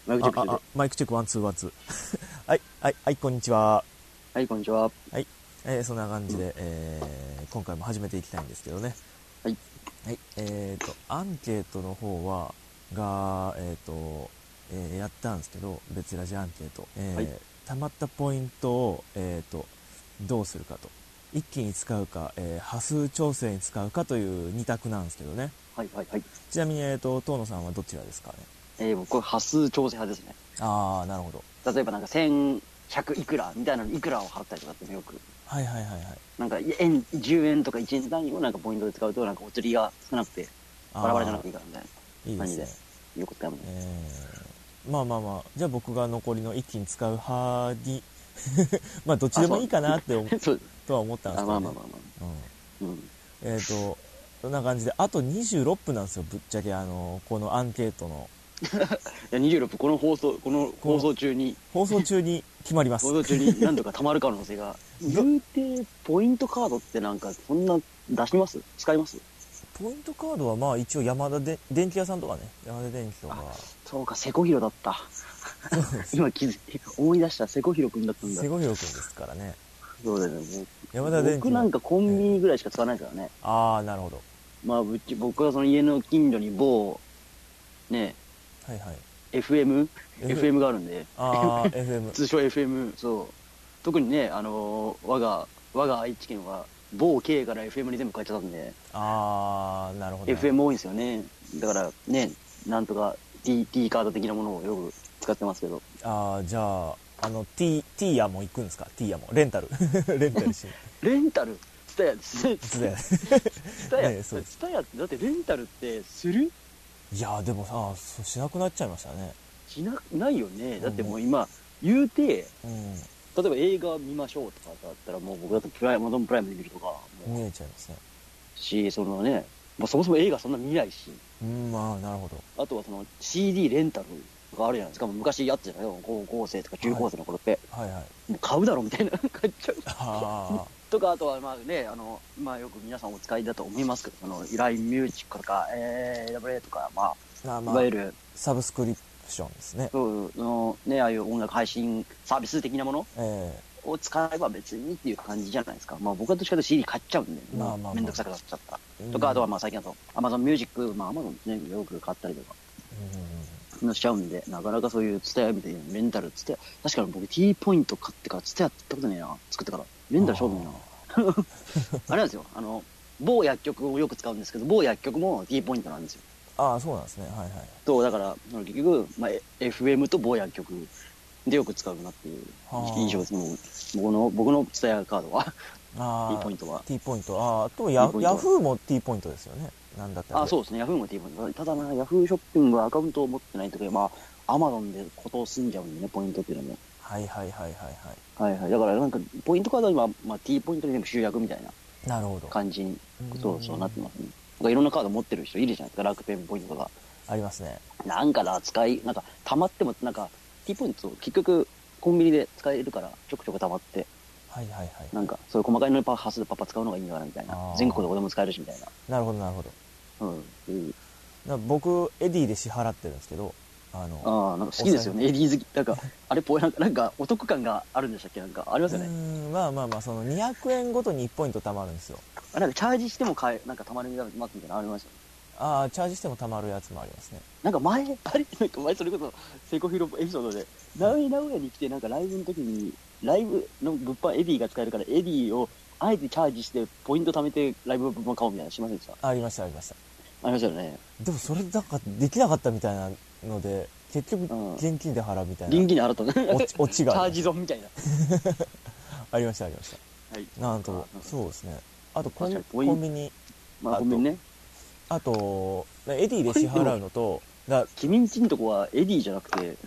マイクチェック中で。 マイクチェックワンツーワンツーはいはいはい、こんにちは。 はい、こんにちは。 はい、そんな感じで、今回も始めていきたいんですけどね。 はい。 はい、アンケートの方がやったんですけど、別ラジアンケート、 はい溜まったポイントを、どうするかと、一気に使うか、波数調整に使うかという2択なんですけどね。 はいはいはい。 ちなみに、遠野さんはどちらですかね。 僕は波数調整派ですね。 ああ、なるほど。 例えばなんか1100いくらみたいなのにいくらを払ったりとかってよく。 はいはいはいはい。 なんか10円とか1円単位をなんかポイントで使うとなんかお釣りが少なくてバラバラじゃなくていいからみたいない感じで。 いですね。 よく使うもんね。 まあじゃあ僕が残りの一気に使う派にまあどっちでもいいかなってとは思ったんですけどね。そんな感じで、あと26分なんですよ、ぶっちゃけこのアンケートのいや26分この放送中に決まります。 放送中に何度か溜まる可能性が言うて。ポイントカードってなんかそんな出します使います？ ポイントカードはまあ一応山田で電気屋さんとかね、山田電機とか。 そうか、セコヒロだった今思い出した。セコヒロ君だったんだ。 セコヒロ君ですからね。 そうだよね。 山田電機僕なんかコンビニぐらいしか使わないからね。 ああ、なるほど。 まあ僕はその家の近所に某ね、 はいはい、 FM があるんで。 FM 通称 FM。そう、特にね、我が愛知県は某 K から FM に全部変えちゃったんで。 ああ、なるほど。 FM 多いんですよね。だからね、なんとか T カード的なものをよく使ってますけど。 じゃあT ヤも行くんですか？ T ヤもレンタルレンタルしレンタルツタヤですね。 ツタヤってだってレンタルってする？ いやでもさ、しなくなっちゃいましたね。 ないよね。だってもう今言うて、例えば映画見ましょうとかだったらもう僕だとアマゾンプライムで見るとか見えちゃいますね。 し、そのね、そもそも映画そんな見ないし。 まあなるほど。 あとはその CD レンタルがあるじゃないですか。昔やってたじゃないよ、高校生とか中高生の頃って、 はいはい、 もう買うだろみたいな買っちゃうとか、あとはまあね、まあよく皆さんお使いだと思いますけど、そのLINE ミュージックとかAWA とか、まあいわゆるサブスクリプションですね。 そうね、ああいう音楽配信サービス的なものを使えば別にっていう感じじゃないですか。まあ僕はどっちかというと CD 買っちゃうんで、めんどくさくなっちゃったとか、あとはまあ最近だと Amazon ミュージック、まあ Amazon ね、よく買ったりとかしちゃうんで、なかなかそういうツタヤみたいなレンタルツタヤ、確かに僕 T ポイント買ってからツタヤって言ったことねえな、作ってからレンタルしようもねえなあれなんですよ、某薬局をよく使うんですけど、某薬局も T ポイントなんですよ。 そうなんですね。はいはい。 とだから結局、まあ、FM と某薬局でよく使うなっていう印象です。もう僕のツタヤカードはT ポイントは T ポイント。あとヤフーも T ポイントですよね。なんだったらそうですね、ヤフーも T ポイント。ただな、ヤフーショッピングはアカウントを持ってないときは、まあ Amazon でことを済んじゃうんでね、ポイントっていうのも。 はい。だからなんかポイントカードは今、まあ、T ポイントで全部集約みたいな感じにそうなってますね。なんかいろんなカード持ってる人いるじゃないですか。楽天ポイントとかありますね。 なんかなんか溜まってもなんか T ポイント結局コンビニで使えるからちょくちょく溜まって、なんかそういう細かいのにハスでパパ使うのがいいんだからみたいな、全国どこでも使えるしみたいな。 なるほど。僕エディで支払ってるんですけど、 なんか好きですよね、エディ好き。なんかあれなんかお得感があるんでしたっけ？なんかありますよね。 まあその200円ごとに1ポイント貯まるんですよ。 なんかチャージしてもなんか貯まるみたいなのありますよね。 チャージしても貯まるやつもありますね。 なんか前それこそセコヒロエピソードで名古屋に来て、なんかライブの時にライブの物販エディが使えるからエディをあえてチャージしてポイント貯めてライブの物販買おうみたいなしませんでした？ ありましたありましたよね。 でもそれなんかできなかったみたいなので結局現金で払うみたいな、 現金で払ったねオチがチャージ損みたいなありました。なんとそうですね。あとコンビニ、 コンビニね。 あとエディで支払うのと、 君んちんとこはエディじゃなくて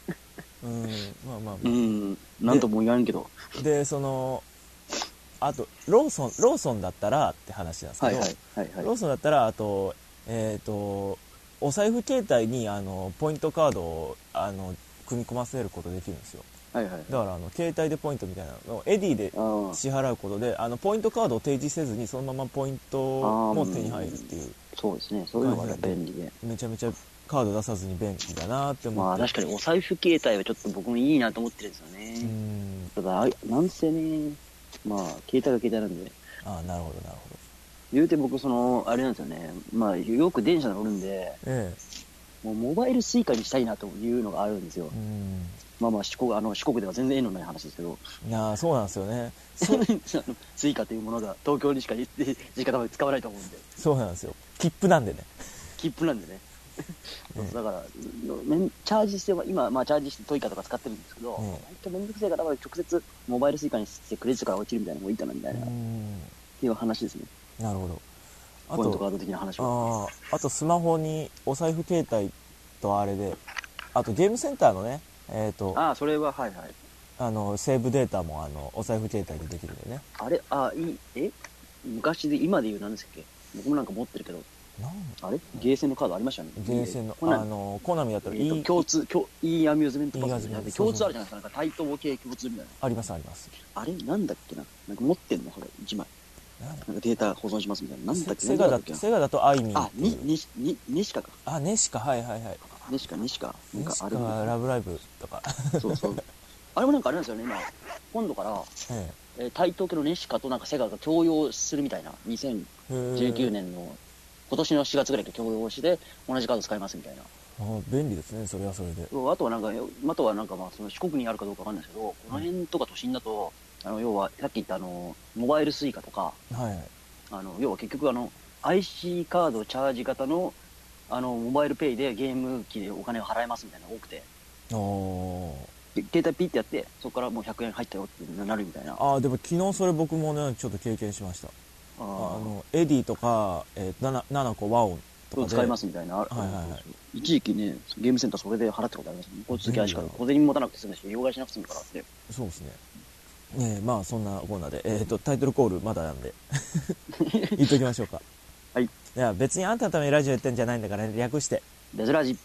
なんとも言わんけど、 であとローソンだったらって話なんですけど、ローソンだったらあとお財布携帯にポイントカードを組み込ませることできるんですよ。だから携帯でポイントみたいなのをエディで支払うことでポイントカードを提示せずにそのままポイントも手に入るっていう。 そうですね、そういうのが便利でめちゃめちゃカード出さずに便利だなって思って。 まあ確かにお財布携帯はちょっと僕もいいなと思ってるんですよね。ただなんせね、まあ携帯が携帯なんで。 ああ、なるほどなるほど。 言うて僕あれなんですよね。まあよく電車乗るんで、もうモバイルスイカにしたいなというのがあるんですよ。まあまあ四国では全然縁のない話ですけど。 いやそうなんですよね。 スイカというものが東京にしか実家多分使わないと思うんで。 そうなんですよ。切符なんでね。 切符なんでね。だからチャージして今、まあ、チャージしてトイカとか使ってるんですけど、本当めんどくせえから直接モバイルスイカにしてクレジットから落ちるみたいなのもいいかなみたいなっていう話ですね。 なるほど。 ポイントカード的な話は。 あとスマホにお財布携帯とあれで、あとゲームセンターのね、 それははいはい。 セーブデータもお財布携帯でできるんでね。 あれ昔で今で言うなんですっけ？僕もなんか持ってるけど。あれゲーセンのカードありましたね。 ゲーセンのコナミだったら共通アミューズメントパスで共通あるじゃないですか。なんか対等系共通みたいな。 ありますあります。 あれなんだっけな。なんか持ってんのこれ1枚。なんかデータ保存しますみたいな。なんだっけ。 セガだとアイミー。 ネシカか。 ネシカはいはいはい。 ネシカなんかある。 ラブライブとか。 そうそう。あれもなんかあれなんですよね今。今度から対等系のネシカとなんかセガが共用するみたいな。2019年の今年の4月ぐらいから共用して同じカード使いますみたいな。 便利ですね、それはそれで。 あとはなんかまあその四国にあるかどうかわかんないですけど、この辺とか都心だと要はさっき言ったモバイルスイカとか、要は結局IC カードチャージ型のモバイルペイでゲーム機でお金を払えますみたいなのが多くて。携帯ピッてやってそこからもう100円入ったよってなるみたいな。 でも昨日それ僕もねちょっと経験しました。エディとか、7個ワオンとかで使いますみたいな。一時期ねゲームセンターそれで払ったことありますね。交通系 IC カード小銭持たなくて済むし両替しなくて済むからって。 そうですね。まあそんなコーナーで、タイトルコールまだなんで言っときましょうか。 はい。 いや別にあんたのためにラジオやってんじゃないんだから、ね、略してベズラジ。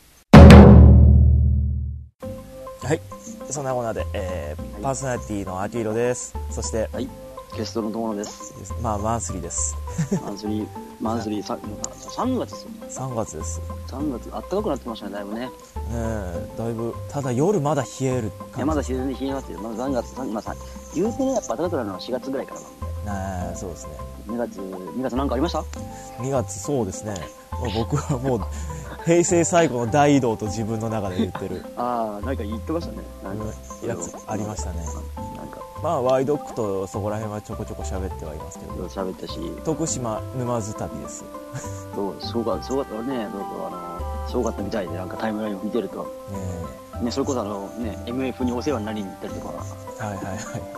はい。そんなコーナーで、パーソナリティの秋色です。そして、 ゲストの友野です。 まあマンスリーです。 マンスリー3月ですよ。 3月です。 3月暖かくなってましたねだいぶね。 だいぶただ夜まだ冷える感じ。いやまだ冷えますよ。まだ3月言うてねやっぱ暖かくなるのは4月ぐらいからなんで。そうですね。 2月なんかありました ？2月そうですね。僕はもう平成最後の大移動と自分の中で言ってる。 なんか言ってましたね。 やつありましたね。まあワイドックとそこら辺はちょこちょこ喋ってはいますけど。 喋ったし。 徳島沼津旅です。 すごかったね。すごかったみたいでなんかタイムラインを見てると。ねそれこそMF にお世話になりに行ったりとか。 はいはいはい。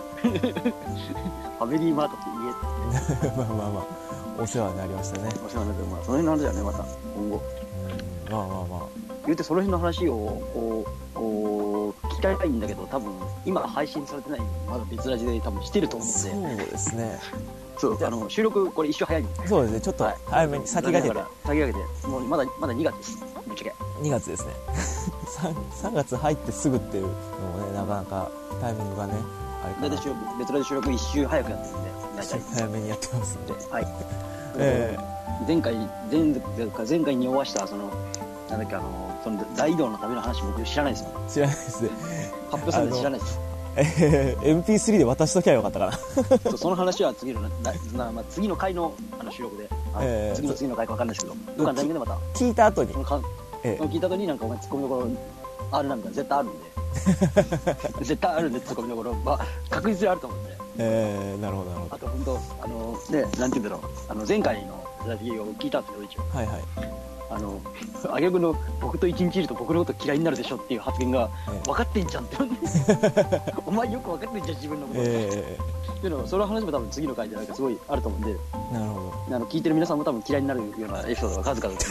ファミリーマートって家まあお世話になりましたね。 お世話になってその辺の話だよねまた今後。 まあ言うてその辺の話を聞きたいんだけど多分今配信されてないまだ別ラジで多分してると思うんで。 そうですね。 そう収録これ一瞬早いんで。 そうですね。ちょっと早めに先駆けてもうまだ2月です。ぶっちゃけ 2月ですね。3月入ってすぐっていうのもねなかなかタイミングがねあれかな。 別ラジ収録一周早くやってるんで早めにやってますんで。 はい。前回におわしたなんだっけその大移動のための話僕知らないですよ。 知らないですね。 発表されて知らないです。 MP3 で渡しときゃよかったかな。その話は次の回の収録で、次の回か分かんないですけど、どっかのタイミングでまた聞いた後に聞いた後になんかお前ツッコミどころあるなみたいな絶対あるんで絶対あるんでツッコミどころ確実にあると思うんで。 なるほどなるほど。 あと本当なんて言うんだろう前回のラジオを聞いたんですよ一応。 はいはい。 あげくの僕と一日いると僕のこと嫌いになるでしょっていう発言が分かってんじゃんってお前よく分かってんじゃん自分のことっていうのその話も多分次の回でなんかすごいあると思うんで。 なるほど。聞いてる皆さんも多分嫌いになるようなエピソードが数々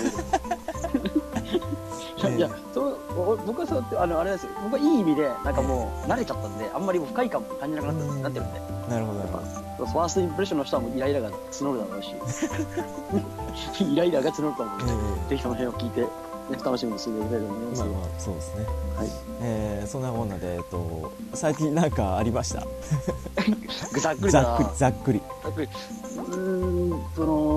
いや僕はそうやってあれですよ。僕はいい意味でなんかもう慣れちゃったんであんまり不快感も感じなくなってるんで。 なるほど。 ファーストインプレッションの人はもうイライラが募るだろうしイライラが募ると思うので、ぜひその辺を聞いて、楽しみにしていただければと思います。 そうですね。 はい。 そんなもんなで最近なんかありました。 ざっくりざっくり。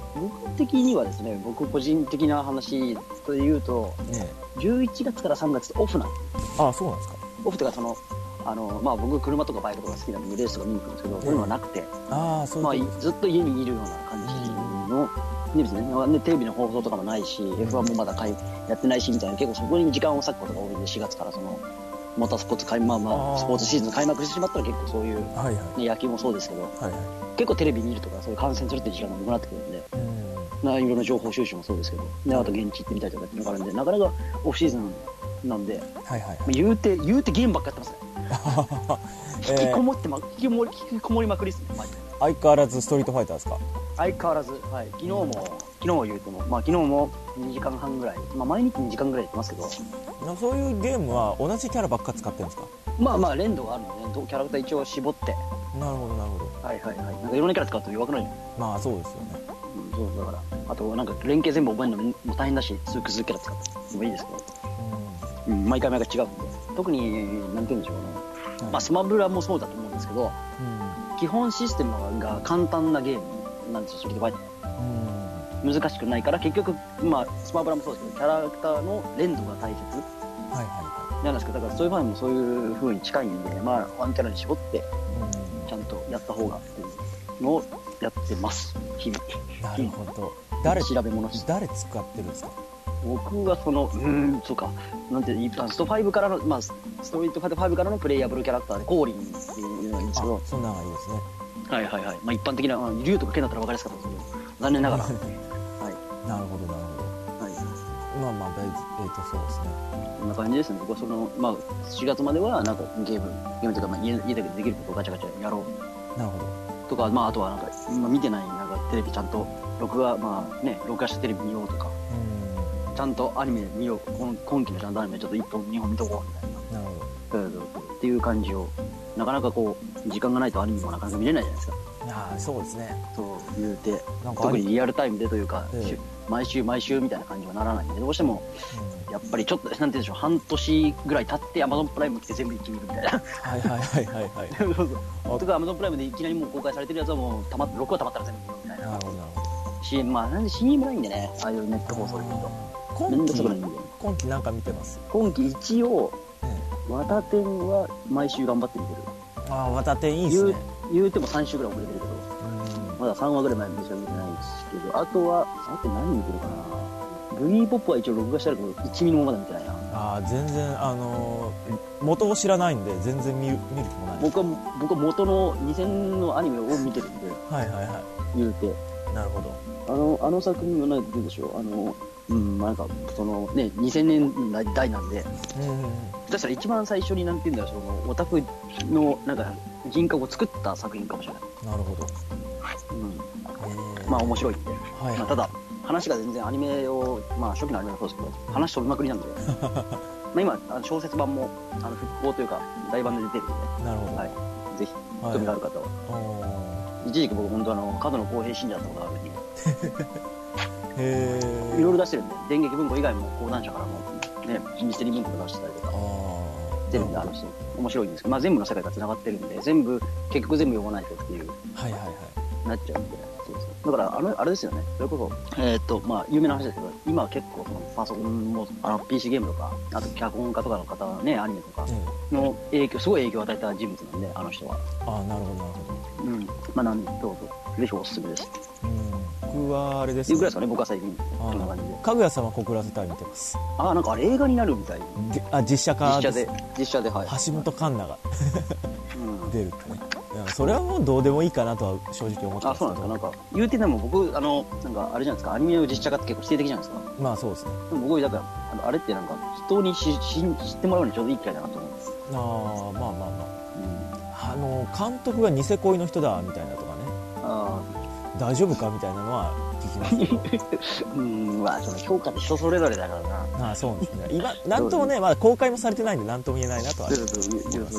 僕的にはですね、僕個人的な話というと、11月から3月ってオフなんです。 あ、そうなんですか。 オフとかまあ僕車とかバイクとか好きなのでレースとか見に行くんですけど、そういうのはなくて、まあずっと家にいるような感じの、ですね。テレビの放送とかもないし、F1 もまだやってないしみたいな、結構そこに時間を割くことが多いんで、4月からモータースポーツスポーツシーズン開幕してしまったら結構そういう、野球もそうですけど、結構テレビ見るとかそういう観戦するっていう時間が多くなってくるんで、いろんな情報収集もそうですけど、であと現地行ってみたりとかっていうのがあるんで、なかなかオフシーズンなんで、言うてゲームばっかやってますね。引きこもりまくりですね、マジで。 相変わらずストリートファイターですか？ 相変わらず、はい。昨日言うても、昨日も2時間半ぐらい、毎日2時間ぐらいやってますけど。 そういうゲームは同じキャラばっか使ってるんですか？ 連動があるんでね、キャラクター一応絞って。 なるほど、なるほど。 はいはいはい。なんかいろんなキャラ使うと弱くないの？ まあそうですよね。 そうだから。あと、なんか連携全部覚えるのも大変だし、数キャラ使ってもいいですけど。毎回違うんで。特に、なんて言うんでしょうね。スマブラもそうだと思うんですけど、基本システムが簡単なゲームなんですよ、ストリートファイター。難しくないから、結局、スマブラもそうですけど、キャラクターの連動が大切。なんですけど、だからそういう場合もそういう風に近いんで、ワンキャラに絞って、ちゃんとやった方がっていうのをやってます、日々。 なるほど。誰使ってるんですか？ 僕はそうか、なんてスト5からの、ストリートファイター5からのプレイヤブルキャラクターで、コーリンっていうのがいいんですけど。 そんなのがいいですね。 はいはいはい。一般的な、竜とか剣だったら分かりやすかったですけど、残念ながら。はい。 なるほど、なるほど。はい。そうですね。 こんな感じですね。僕は4月までは、なんかゲームというか、家でできることをガチャガチャやろう。 なるほど。 とか、あとはなんか、見てない、なんかテレビちゃんと、録画したテレビ見ようとか、ちゃんとアニメ見よう、今期のちゃんとアニメちょっと1本2本見とこうみたいな。なるほど。っていう感じを、なかなか時間がないとアニメもなかなか見れないじゃないですか。 そうですね。 そう言うて、特にリアルタイムでというか、毎週みたいな感じはならないんで、どうしても、やっぱりちょっと、なんて言うんでしょう、半年ぐらい経って Amazon プライム来て全部一気に見るみたいな。 はい。 そう。とか Amazon プライムでいきなりもう公開されてるやつはもう、録画溜まったら全部見るみたいな。 なるほど。なんで CM ないんでね、ああいうネット放送で見ると。めんどくさくないんで。 今期なんか見てます？ 今期一応、わたてんは毎週頑張って見てる。 わたてんいいっすね。 言うても3週ぐらい遅れてるけど、まだ3話ぐらい前にしか見てないんですけど、あと何見てるかな。ブギーポップは一応録画してあるけど、1ミリもまだ見てないな。 全然、元を知らないんで、全然見る気もない。 僕は元の2000のアニメを見てるんで、言うて。 なるほど。 あの作品は何て言うんでしょう、なんか、2000年代なんで、だから一番最初になんて言うんだろう、オタクのなんか人格を作った作品かもしれない。 なるほど。 面白いって。ただ、話が全然アニメを、初期のアニメもそうですけど、話飛びまくりなんで、今、小説版も、復興というか、大版で出てるんで、 なるほど。 ぜひ、興味がある方は。一時期僕、本当角野公平信者だったことがあるんで、いろいろ出してるんで、電撃文庫以外も講談社からも、ミステリー文庫も出してたりとか、全部面白いんですけど、全部の世界が繋がってるんで、結局全部読まないとっていう、なっちゃうんで。だからあれですよね。それこそ有名な話ですけど、今は結構パソコンもPC ゲームとか、あと脚本家とかの方はね、アニメとかのすごい影響を与えた人物なんで、あの人は。 なるほどなるほど。 なんでどうぞぜひおすすめです。 僕はあれですね。 いくらですかね、僕は最近こんな感じで。 かぐや様告らせたい見てます。 なんかあれ映画になるみたい。 実写化です。 実写で橋本環奈が出るってね。それはもうどうでもいいかなとは正直思ってますけど。 そうなんですか。なんか言うてでも僕なんかあれじゃないですか、アニメの実写化って結構否定的じゃないですか。 そうですね。 でも僕だからあれってなんか人に知ってもらうにちょうどいい機会だなと思うんです。 監督がニセ恋の人だみたいなとかね。大丈夫かみたいなのは聞きますけど。 その評価って人それぞれだからな。 そうですね。今なんともね、まだ公開もされてないんでなんとも言えないなとは思います。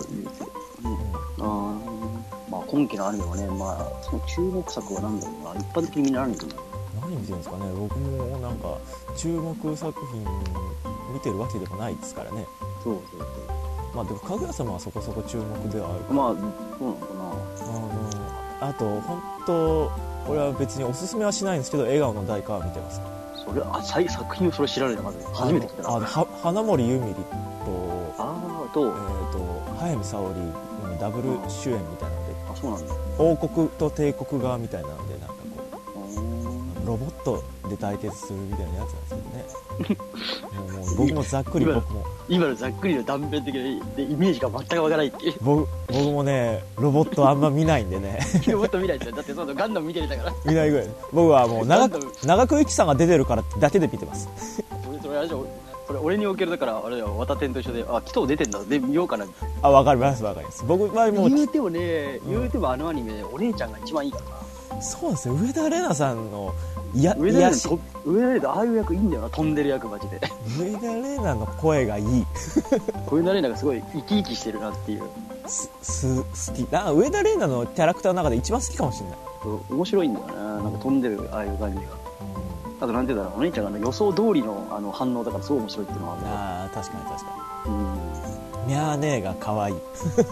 今期のアニメはね、その注目作は何だろうな。一般的にみんな何見てるの？ 何見てるんですかね。僕もなんか注目作品見てるわけでもないですからね。 そうでもかぐや様はそこそこ注目ではある。 そうなのかな。 あと本当これは別におすすめはしないんですけど、笑顔の代価は見てます。 それ作品をそれ知らないのまず初めて聞いたな。 花森ゆみりと早見沙織のダブル主演みたいなので、 そうなんだ。 王国と帝国側みたいなので、なんかこうロボットで対決するみたいなやつなんですけどね。もう僕もざっくり今のざっくりの断片的なイメージが全くわからないっていう。 僕もねロボットあんま見ないんでね。 ロボット見ないんだよ。だってそのガンダム見てたから。 見ないぐらい。僕はもう長久之さんが出てるからだけで見てます。 それあれじゃこれ俺におけるだからあれだよ、綿天と一緒で、あ、紀藤出てんだで見ようかな。 わかります。僕はもう言うてもあのアニメお姉ちゃんが一番いいからな。 そうですよ。上田玲奈さんの上田玲奈ああいう役いいんだよな。飛んでる役マジで。 上田玲奈の声がいい。 上田玲奈がすごい生き生きしてるなっていう。 好き。上田玲奈のキャラクターの中で一番好きかもしれない。 面白いんだよな。なんか飛んでるああいう感じが。あとなんていうんだろう、お姉ちゃんが予想通りの反応だからすごい面白いっていうのはある。確かに。ミャー姉が可愛い。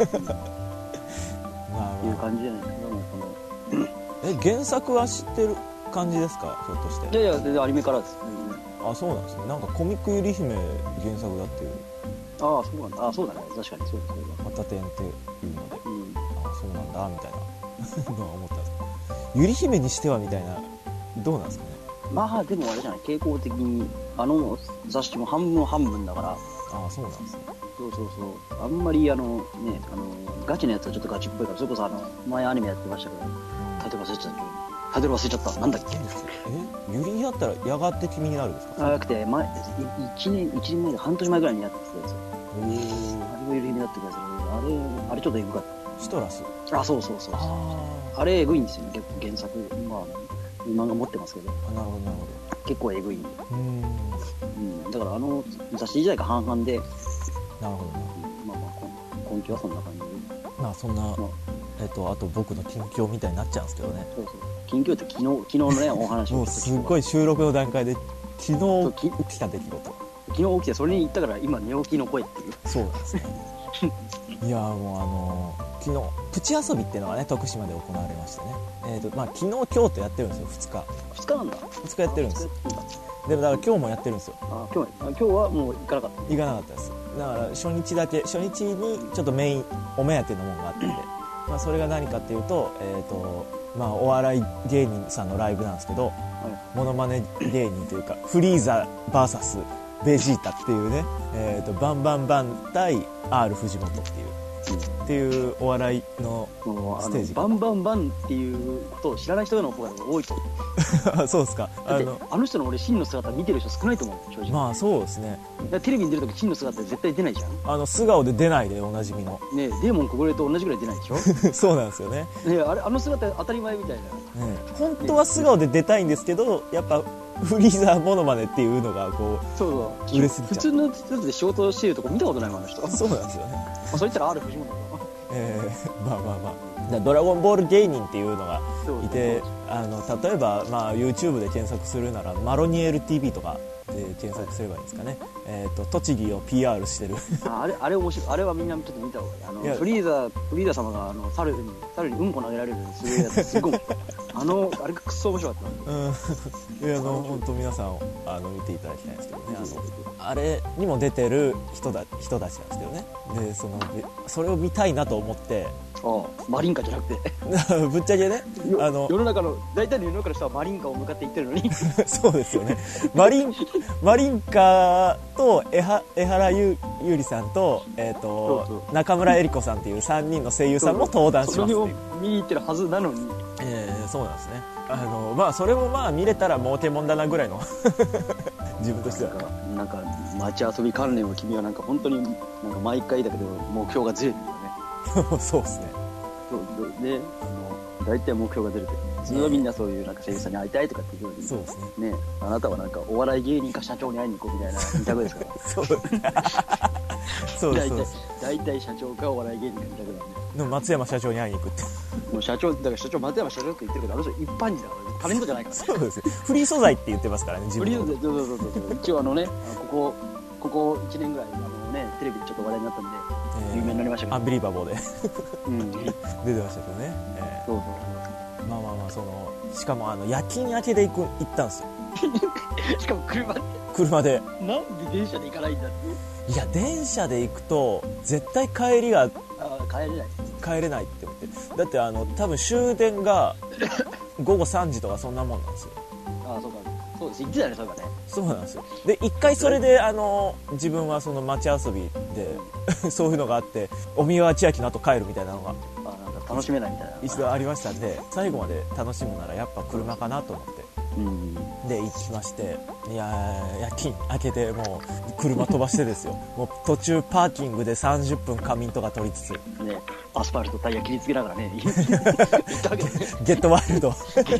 いう感じじゃないですか。原作は知ってる感じですか、ひょっとして。 いや全然アニメからです。 あ、そうなんですね。なんかコミックゆり姫原作だっていう。 ああ、そうなんだ。あ、そうだね。確かにそうです。 また点っていうので、あ、そうなんだみたいなのは思ったんです。ゆり姫にしてはみたいな、どうなんですかね。 まあでもあれじゃない、傾向的に雑誌も半分だから。 ああ、そうなんですね。 そうあんまりガチのやつはちょっとガチっぽいから、それこそ前アニメやってましたけど、タイトル忘れちゃった。なんだっけ。 ゆりやったらやがて君になるんですか。 なくて1年前で半年前ぐらいにやってたやつ。あれもゆり姫だった気がする。あれちょっとエグかった。 シトラス。 あ、そう。あれエグいんですよね、結構原作。漫画持ってますけど。 なるほど。 結構エグいんで。だから雑誌自体が半々で。 なるほど。 根拠はそんな感じ。 まあそんな、あと僕の近況みたいになっちゃうんですけどね。 そう。近況って昨日のね、お話を。 もうすごい収録の段階で、昨日起きた出来事。 昨日起きて、それに行ったから今寝起きの声っていう。 そうなんですね。いやもう昨日プチ遊びっていうのがね、徳島で行われましてね。昨日今日とやってるんですよ。2日なんだ。2日やってるんですよ。でもだから今日もやってるんですよ。 今日はもう行かなかったです。だから初日にちょっとメインお目当てのものがあったんで、それが何かっていうと、お笑い芸人さんのライブなんですけど、モノマネ芸人というかフリーザ VS ベジータっていうね、バンバンバン対 R 藤本っていうお笑いのステージ。 バンバンバンっていうことを知らない人の方が多いと。 そうですか。 あの人の俺真の姿見てる人少ないと思う、正直。 まあそうですね。 テレビに出るとき真の姿絶対出ないじゃん。 素顔で出ないでおなじみのね、デーモン小暮と同じぐらい出ないでしょ。 そうなんですよね。 あの姿当たり前みたいな。 本当は素顔で出たいんですけど、やっぱフリーザーモノマネっていうのがこう売れすぎちゃう。 普通のやつで仕事してるとこ見たことないもん、あの人。 そうなんですよね。 そう言ったら R 藤本だ。 ドラゴンボール芸人っていうのがいて、例えば、YouTube で検索するならマロニエル TV とかで検索すればいいんですかね。栃木を PR してる。 あれ面白い。あれはみんなちょっと見た方がいい。フリーザ様が猿にうんこ投げられるすごいやつ、すごい。あれがくっそ面白かった。 本当皆さん見ていただきたいんですけどね。あれにも出てる人たちなんですけどね。でそれを見たいなと思って。 マリンカじゃなくてぶっちゃけね、 世の中の大体の世の中の人はマリンカを向かって行ってるのに。 そうですよね。マリンカと江原優里さんと、中村江里子さんっていう3人の声優さんも登壇します。それを見に行ってるはずなのに。 そうなんですね。それも見れたら儲けもんだなぐらいの自分としては。 なんか街遊び関連を君はなんか本当になんか毎回だけど目標がずれてるよね。 そうですね。 で、大体目標が出るとき、普通はみんなそういうなんか声優さんに会いたいとかっていうように、 そうですね。 あなたはなんかお笑い芸人か社長に会いに行こうみたいな二択ですから。そうです。大体社長かお笑い芸人か二択だね。 でも松山社長に会いに行くって。 もう松山社長って言ってるけど、あの人一般人だからタレントじゃないから。 そうですね。フリー素材って言ってますからね、自分の。 フリー素材、そう。一応ここ1年ぐらいテレビでちょっと話題になったんで、有名になりましたけど。 アンビリバボーで出てましたけどね。 まあまあまあ、しかも夜勤明けで行ったんですよ。 しかも車で。 なんで電車で行かないんだって。 いや、電車で行くと絶対帰りが帰れないって思って。だって多分終電が午後3時とかそんなもんなんですよ。 ああ、そうか、そうです、言ってたね、そうかね。 そうなんですよ。で一回それで自分はその街遊びでそういうのがあって、お三輪千秋の後帰るみたいなのがなんか楽しめないみたいな一度ありましたんで、最後まで楽しむならやっぱ車かなと思って、で行きまして、いや夜勤明けてもう車飛ばしてですよ。もう途中パーキングで30分仮眠とか取りつつ、 ね、アスファルトタイヤ切りつけながらね行ったわけですね。 ゲットワイルド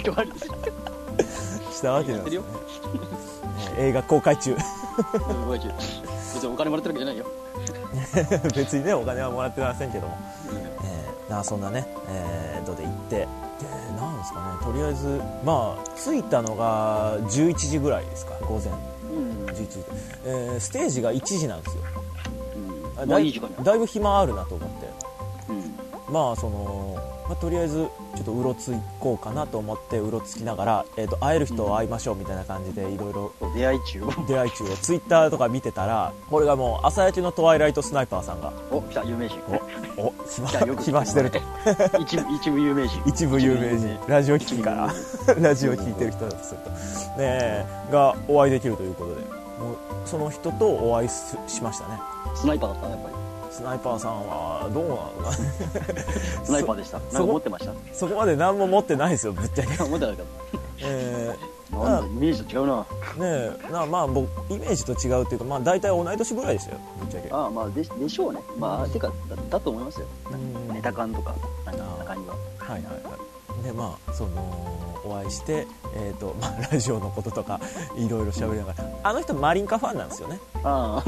ししたわけなんですよね。映画公開中。 別にお金もらってるわけじゃないよ。 別にね、お金はもらってませんけども、そんなね、で行って、なんですかね、とりあえずまあ着いたのが11時ぐらいですか、午前11時で、ステージが1時なんですよ。だいぶ暇あるなと思って、まあとりあえずちょっとうろつこうかなと思ってうろつきながら、会える人会いましょうみたいな感じでいろいろ出会い中をツイッターとか見てたら、これがもう朝焼けのトワイライトスナイパーさんが来た、有名人暇してると一部有名人ラジオ聞きからラジオ聞いてる人だとするとねがお会いできるということで、もうその人とお会いしましたね。 スナイパーだったね、やっぱり。 スナイパーさんはどうなのかスナイパーでした。なんか持ってました？ そこまで何も持ってないですよ、ぶっちゃけ。 持ってなかった。なんだ、イメージと違うな。 まあ僕イメージと違うっていうか、まあ大体同い年ぐらいでしたよ、ぶっちゃけ。 まあでしょうね。まあてかだと思いますよ。ネタ感とか中には。 はいはいはい。でまあお会いして、ラジオのこととかいろいろ喋りながら、あの人マリンカファンなんですよね。 はい。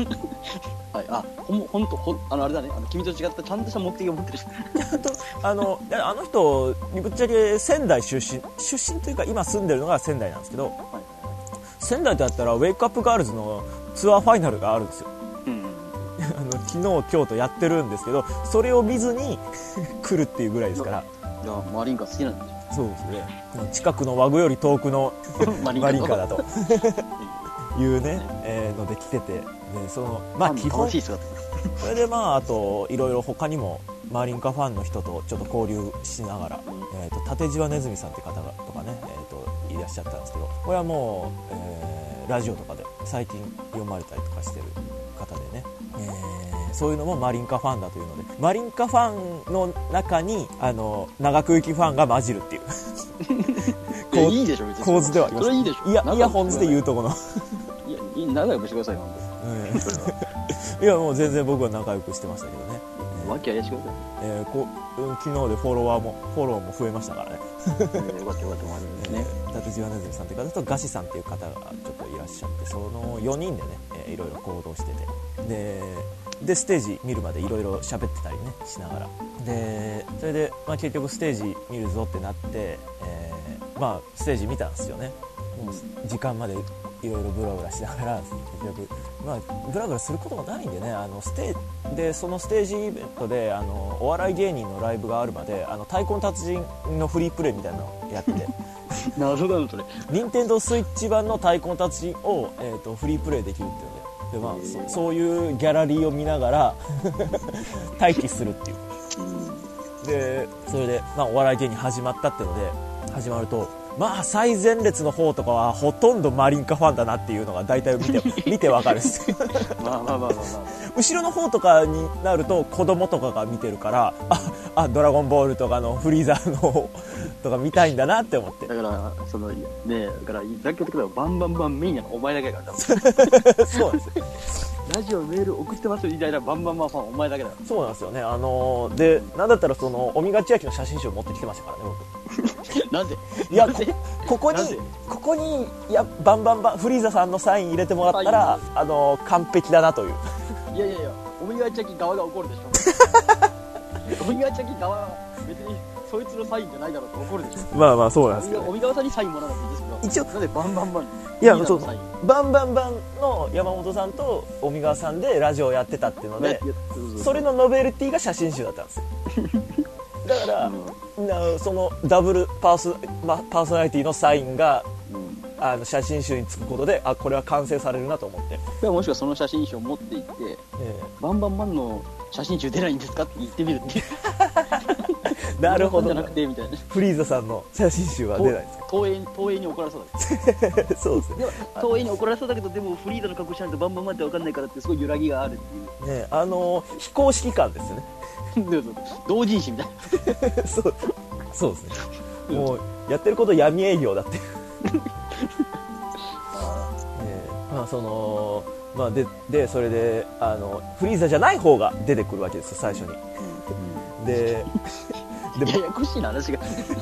本当あれだね、君と違ったちゃんとした目的を持ってる人。 ちゃんとあの人ぶっちゃけ仙台出身というか、今住んでるのが仙台なんですけど、仙台だったらウェイクアップガールズのツアーファイナルがあるんですよ。昨日今日とやってるんですけど、それを見ずに来るっていうぐらいですから。 いや、マリンカ好きなんですよ。 そうですね。近くのワグより遠くのマリンカだというね、ので来てて、基本それであといろいろ他にもマリンカファンの人とちょっと交流しながら、縦じわねずみさんって方がとかね、いらっしゃったんですけど、これはもう、ラジオとかで最近読まれたりとかしてる方でね、そういうのもマリンカファンだというので、マリンカファンの中に長久行ファンが混じるっていういいでしょ、別に構図ではあります。 それいいでしょ。 イヤホンズで言うとこのいや、仲良くしてくださいよ。 いや、もう全然僕は仲良くしてましたけどね。 わけあやしてください。 昨日でフォローも増えましたからね。 よかったよかった、ね。 立地はねずみさんという方とガシさんっていう方がちょっといらっしゃって、その4人でね、いろいろ行動してて、でステージ見るまでいろいろ喋ってたりねしながら、でそれで、結局ステージ見るぞってなって、ステージ見たんですよね。もう時間までいろいろブラブラしながら、結局ブラブラすることもないんでね、そのステージイベントでお笑い芸人のライブがあるまで太鼓の達人のフリープレイみたいなのをやってて謎だなそれ。 任天堂スイッチ版の太鼓の達人を、フリープレイできるっていうので、そういうギャラリーを見ながら待機するっていう。でそれで、お笑い芸人始まったっていうので、始まると最前列の方とかはほとんどマリンカファンだなっていうのが大体見てわかるんですよ。後ろの方とかになると子供とかが見てるから、ドラゴンボールとかのフリーザーのとか見たいんだなって思って。 だからだから残響的だとバンバンバンメインなのお前だけだから。 そうなんですよ。 ラジオメール送ってますみたいなバンバンバンファンお前だけだ。 そうなんですよね。でなんだったらおみがち焼きの写真集持ってきてましたからね、僕。 なんで？ いや、ここにいやバンバンバンフリーザさんのサイン入れてもらったら完璧だなという。 いやおみがち焼き側が怒るでしょ。おみがち焼き側は別にそいつのサインじゃないだろうと怒るでしょ。そうなんですけど、おみがわさんにサインもらわなくていいですけど、一応なんでバンバンバン、 いや、そうバンバンバンの山本さんと尾身川さんでラジオをやってたっていうので、それのノベルティが写真集だったんですよ。 だから、そのダブルパーソナリティのサインが、写真集につくことで、これは完成されるなと思って。 もしくはその写真集を持っていって、バンバンバンの写真集出ないんですかって言ってみるっていう。 なるほど。 じゃなくてみたいな。 フリーザさんの写真集は出ないですか？ 東映に怒られそうだけど。そうですね。東映に怒られそうだけど、でもフリーザの格好しないとバンバンバンって分かんないからって、すごい揺らぎがあるっていう。 ね、非公式感ですよね。 同人誌みたいな。そうですね。もうやってること闇営業だっていう。でそれでフリーザじゃない方が出てくるわけですよ、最初に。でややこしいな話が。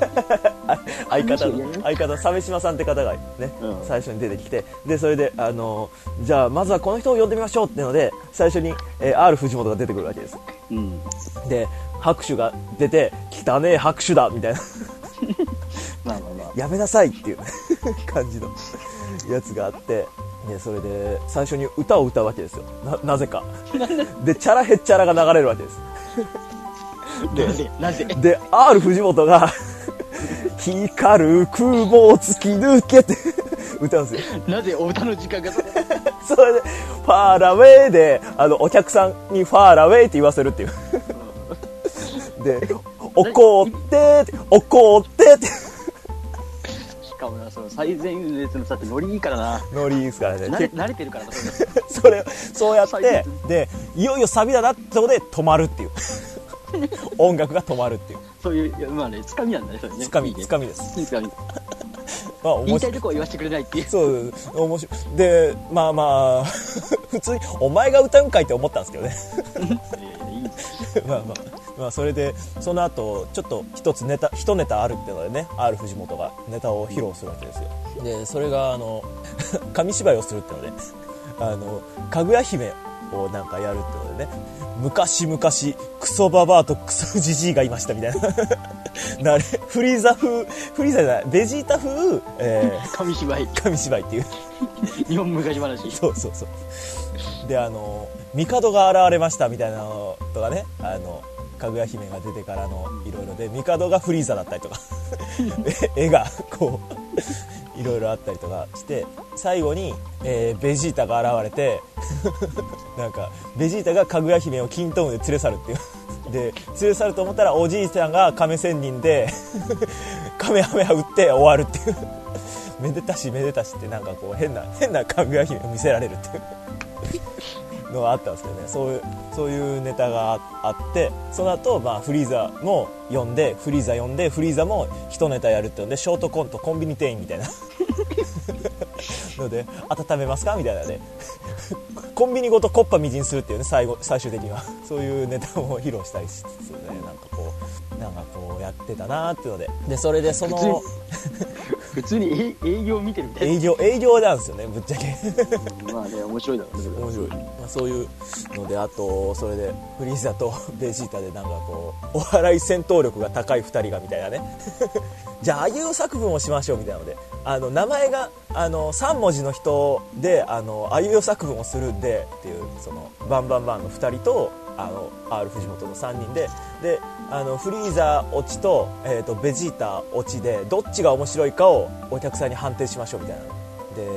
相方鮫島さんって方がね、最初に出てきて、でそれでじゃあまずはこの人を呼んでみましょうっていうので、最初に、R 藤本が出てくるわけです。で拍手が出て、汚ねえ拍手だみたいな。やめなさいっていう感じのやつがあって、それで最初に歌を歌うわけですよ、なぜか。でチャラヘッチャラが流れるわけです。で R 藤本が光る雲を突き抜けて歌うんですよ。 なぜお歌の時間がそれでファーラウェイでお客さんにファーラウェイって言わせるっていう。で怒ってってしかもな、その最前列のさってノリいいからな。 ノリいいですからね。 慣れてるからな。 そうやってでいよいよサビだなってとこで止まるっていう。音楽が止まるっていう。 そういうまあね、つかみなんだね、それね。 つかみです。 つかみ。言いたいとこは言わせてくれないっていう。 そう面白い。で普通にお前が歌うんかいって思ったんですけどね。それでその後ちょっと一ネタあるっていうのでね、 R 藤本がネタを披露するわけですよ。でそれが紙芝居をするっていうので、かぐや姫をなんかやるっていうのでね、昔々クソババアとクソジジイがいましたみたいな。フリーザじゃない、ベジータ風、 紙芝居っていう日本昔話。 そうで帝が現れましたみたいなのとかね、かぐや姫が出てからのいろいろで、帝がフリーザだったりとか絵がこういろいろあったりとかして、最後に、ベジータが現れてなんかベジータがかぐや姫をキントーンで連れ去るっていう。で連れ去ると思ったらおじいちゃんが亀仙人でカメハメハ打って終わるっていう。めでたしってなんかこう変なかぐや姫を見せられるっていうのがあったんですけどね。そういうネタがあって、その後、フリーザも呼んでフリーザも一ネタやるってので、ショートコントコンビニ店員みたいなので、温めますかみたいなね。コンビニごとコッパみじんするっていうね、最終的にはそういうネタも披露したりしつつね、なんかこうやってたなーっていうので、それでその普通に営業見てるみたいな。営業なんですよね、ぶっちゃけ。 まあね、面白いだろうね。 面白い。そういうので、あとそれでフリーザとベジータでなんかこうお笑い戦闘力が高い2人がみたいなね。じゃああいう作文をしましょうみたいなので、名前が3文字の人であいうえ作文をするんでっていう、そのバンバンバンの2人とR 藤本の3人でフリーザ落ちと、ベジータ落ちでどっちが面白いかをお客さんに判定しましょうみたいな。で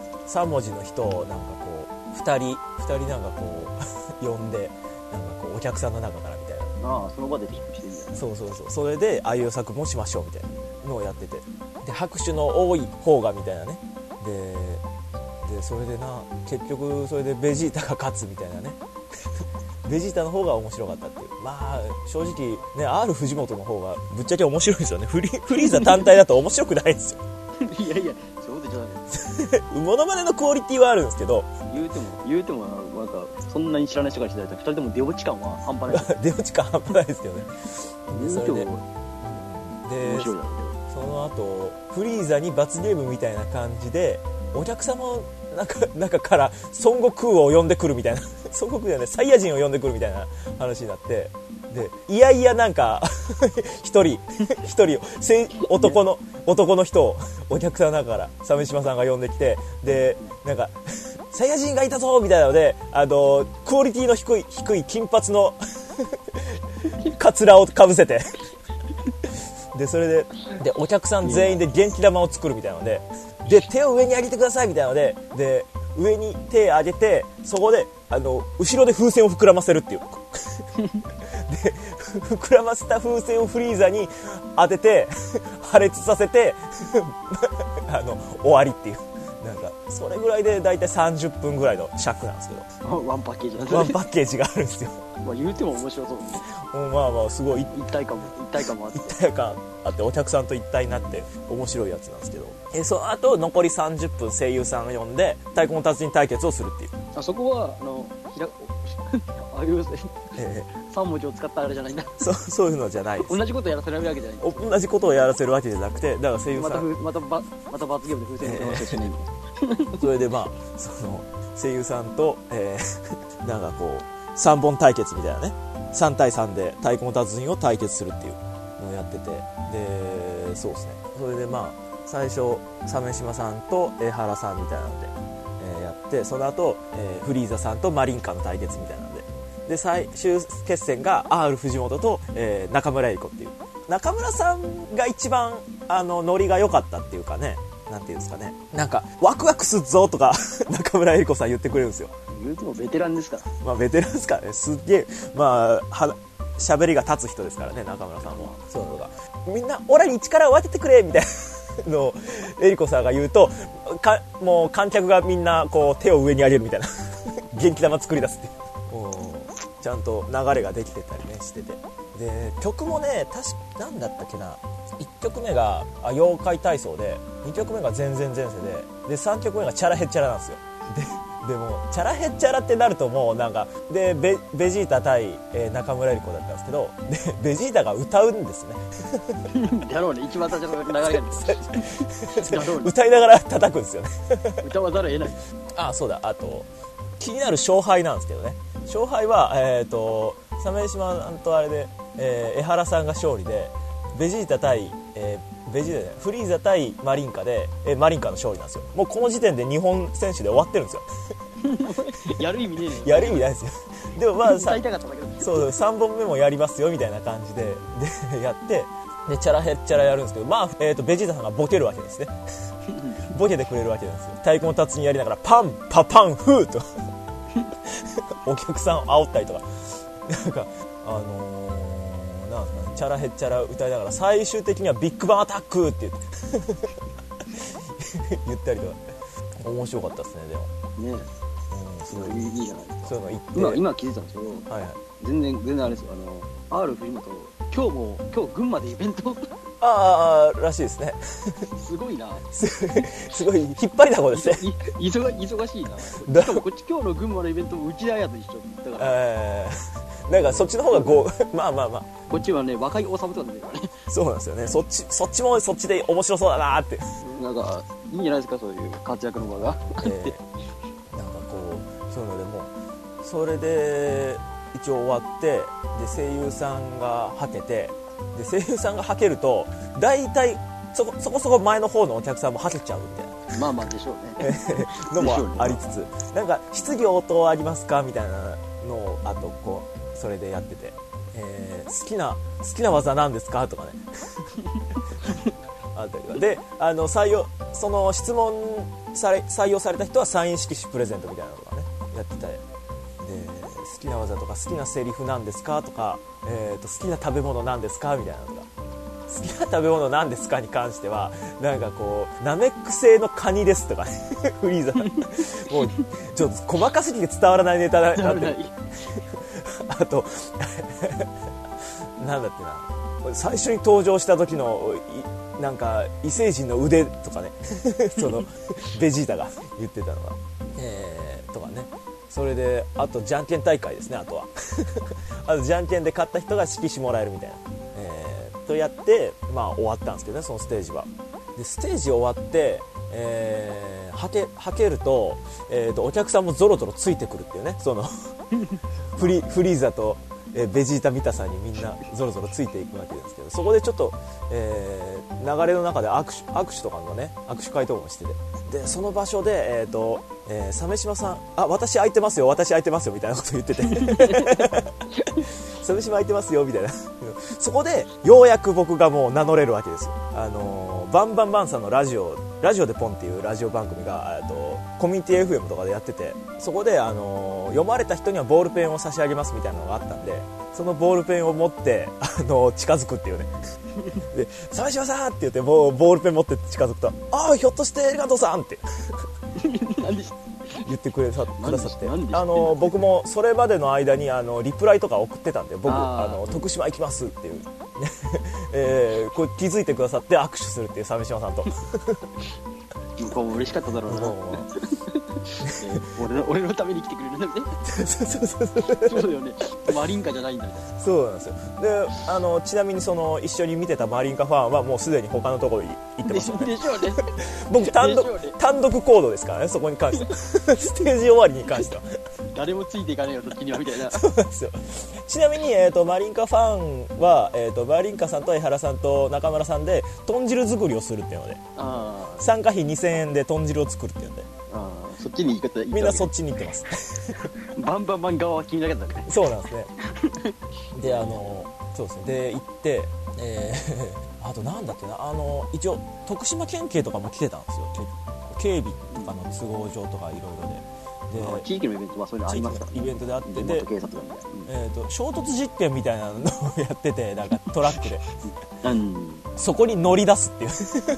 3文字の人をなんかこう2人なんかこう呼んで、なんかこうお客さんの中からみたいな。 その場でピックしてるんだよね。 そうそれであいうえ作文をしましょうみたいなのをやってて、で拍手の多い方がみたいなね。でそれで結局それでベジータが勝つみたいなね。ベジータの方が面白かったっていう。正直ね、R 藤本の方がぶっちゃけ面白いですよね。フリーザ単体だと面白くないですよ。 いやそうでしょうね。 モノマネのクオリティはあるんですけど、 言うてもなんかそんなに知らない人からしてたら2人とも出落ち感は半端ない。 出落ち感半端ないですけどね。 言うても面白いだろうけど、 その後フリーザに罰ゲームみたいな感じでお客様中から孫悟空を呼んでくるみたいな孫悟空じゃない、サイヤ人を呼んでくるみたいな話になって、でいやいやなんか一人を男の人をお客さんの中から鮫島さんが呼んできて、でなんかサイヤ人がいたぞみたいなので、クオリティの低い金髪のカツラをかぶせてでそれでお客さん全員で元気玉を作るみたいなので、手を上に上げてくださいみたいなので、上に手を上げて、そこで後ろで風船を膨らませるっていうで膨らませた風船をフリーザに当てて破裂させて終わりっていう、なんかそれぐらいでだいたい30分ぐらいの尺なんですけど、 ワンパッケージなんですね。 ワンパッケージがあるんですよ。 まあ言うても面白そうですね。 まあまあすごい一体感もあって、 一体感あってお客さんと一体になって面白いやつなんですけど、その後残り30分声優さんを呼んで太鼓の達人対決をするっていう。 あそこはああいう3文字を使ったあれじゃないんだ。 そういうのじゃないです。 同じことやらせるわけじゃない。 同じことをやらせるわけじゃなくて、だから声優さんまた罰ゲームで風船を回してしないそれでその声優さんと、なんかこう3本対決みたいなね、3対3で太鼓の達人を対決するっていうのをやってて、でそうですね、それで最初鮫島さんと江原さんみたいなので、やって、その後、フリーザさんとマリンカの対決みたいなので、最終決戦が R 藤本と、中村江里子っていう、中村さんが一番ノリが良かったっていうかね、なんていうんですかね、なんかワクワクすっぞとか中村江里子さん言ってくれるんですよ。 言うてもベテランですから。 ベテランですからね、すっげえ喋りが立つ人ですからね、中村さんも。そういうのがみんなオラに力を分けてくれみたいなのを江里子さんが言うと、もう観客がみんなこう手を上に上げるみたいな元気玉作り出すっていう、ちゃんと流れができてたりねしてて、で曲もね、なんだったっけな、1曲目が妖怪体操で、2曲目が全然前世で3曲目がチャラヘッチャラなんですよ。でもチャラヘッチャラってなるともうなんかでベジータ対、中村江里子だったんですけど、でベジータが歌うんですねだろうね、一番最初の流れが歌いながら叩くんですよね歌わざるを得ない。 そうだ、あと気になる勝敗なんですけどね、勝敗は鮫島さんとあれで、江原さんが勝利で、ベジータ対、フリーザ対マリンカで、マリンカの勝利なんですよ。もうこの時点で日本選手で終わってるんですよやる意味ねえね。 やる意味ないですよ。でも歌いたかっただけど、 そう3本目もやりますよみたいな感じでやって、でチャラヘッチャラやるんですけど、ベジータさんがボケるわけですねボケてくれるわけなんですよ。太鼓の達人やりながらパンパパンフーとお客さんを煽ったりとか、なんかなんですかね、チャラヘッチャラ歌いながら最終的にはビッグバンアタックって言ったりとか面白かったですね。でもねえ、すごいいいじゃないですか。 そういうの言って、 今気づいたんですけど、全然あれですよ、R 藤本今日群馬でイベントらしいですねすごいなすごい引っ張りだこですね忙しいな。しかもこっち今日の群馬のイベントもうちであやと一緒だから、 なんかそっちの方がまあこっちはね、若いおさむとか出てるからね。 そうなんですよね、そっちもそっちで面白そうだなってなんかいいんじゃないですか、そういう活躍の場がなんかこう、そういうのでもそれで一応終わって、で声優さんがはけて、で声優さんがはけると大体そこそこ前の方のお客さんもはけちゃうみたいな、 まあでしょうねのもありつつ、なんか質疑応答ありますかみたいなのをあとこうそれでやってて、好きな技なんですかとかねあったりとかで、その質問採用された人はサイン色紙プレゼントみたいなのとかねやってたりで、好きな技とか好きなセリフなんですかとか、好きな食べ物なんですかみたいなのが、好きな食べ物なんですかに関してはなんかこうナメック星のカニですとかねフリーザもうちょっと細かすぎて伝わらないネタになってるあとなんだっけな、最初に登場した時のなんか異星人の腕とかねそのベジータが言ってたのが、とかね、それであとじゃんけん大会ですね、あとはあとじゃんけんで勝った人が色紙もらえるみたいな、とやって終わったんですけどね、そのステージは。でステージ終わって、はけると、お客さんもゾロゾロついてくるっていうね、そのフリーザとベジータ見たさにみんなゾロゾロついていくわけですけど、そこでちょっと、流れの中で握手とかのね、握手会とかもしてて、でその場所で、鮫島さん、私空いてますよみたいなこと言ってて鮫島空いてますよみたいなそこでようやく僕がもう名乗れるわけですよ。バンバンバンさんのラジオでポンっていうラジオ番組がコミュニティ FM とかでやってて、そこで読まれた人にはボールペンを差し上げますみたいなのがあったんで、そのボールペンを持って近づくっていうねで鮫島さんって言ってボールペン持って近づくと、ああひょっとしてエレガントさんって言ってくださって僕もそれまでの間にリプライとか送ってたんで、僕徳島行きますっていうこれ気づいてくださって握手するっていう鮫島さんと向こうも嬉しかっただろうな俺のために来てくれるんだねそうよね、マリンカじゃないんだみたいな。 そうなんですよ。でちなみにその一緒に見てたマリンカファンはもうすでに他のところに行ってますよね。 でしょうね僕単独行動ですからね、そこに関してはステージ終わりに関しては誰もついていかねえよそっちにはみたいな。 そうなんですよ。ちなみに、マリンカファンは、マリンカさんと江原さんと中村さんで豚汁作りをするっていうので、参加費2000円で豚汁を作るっていうので、 そっちに行くみんなそっちに行ってますバンバンバン側は君だけだね。 そうなんですねでそうですね、で行って、あとなんだっけな、一応徳島県警とかも来てたんですよ。警備とかの都合上とかいろいろで、 地域のイベントはそういうのありますから、ね、 イベントであってで、 警察みたいな、 衝突実験みたいなのをやってて、なんかトラックで、そこに乗り出すっていう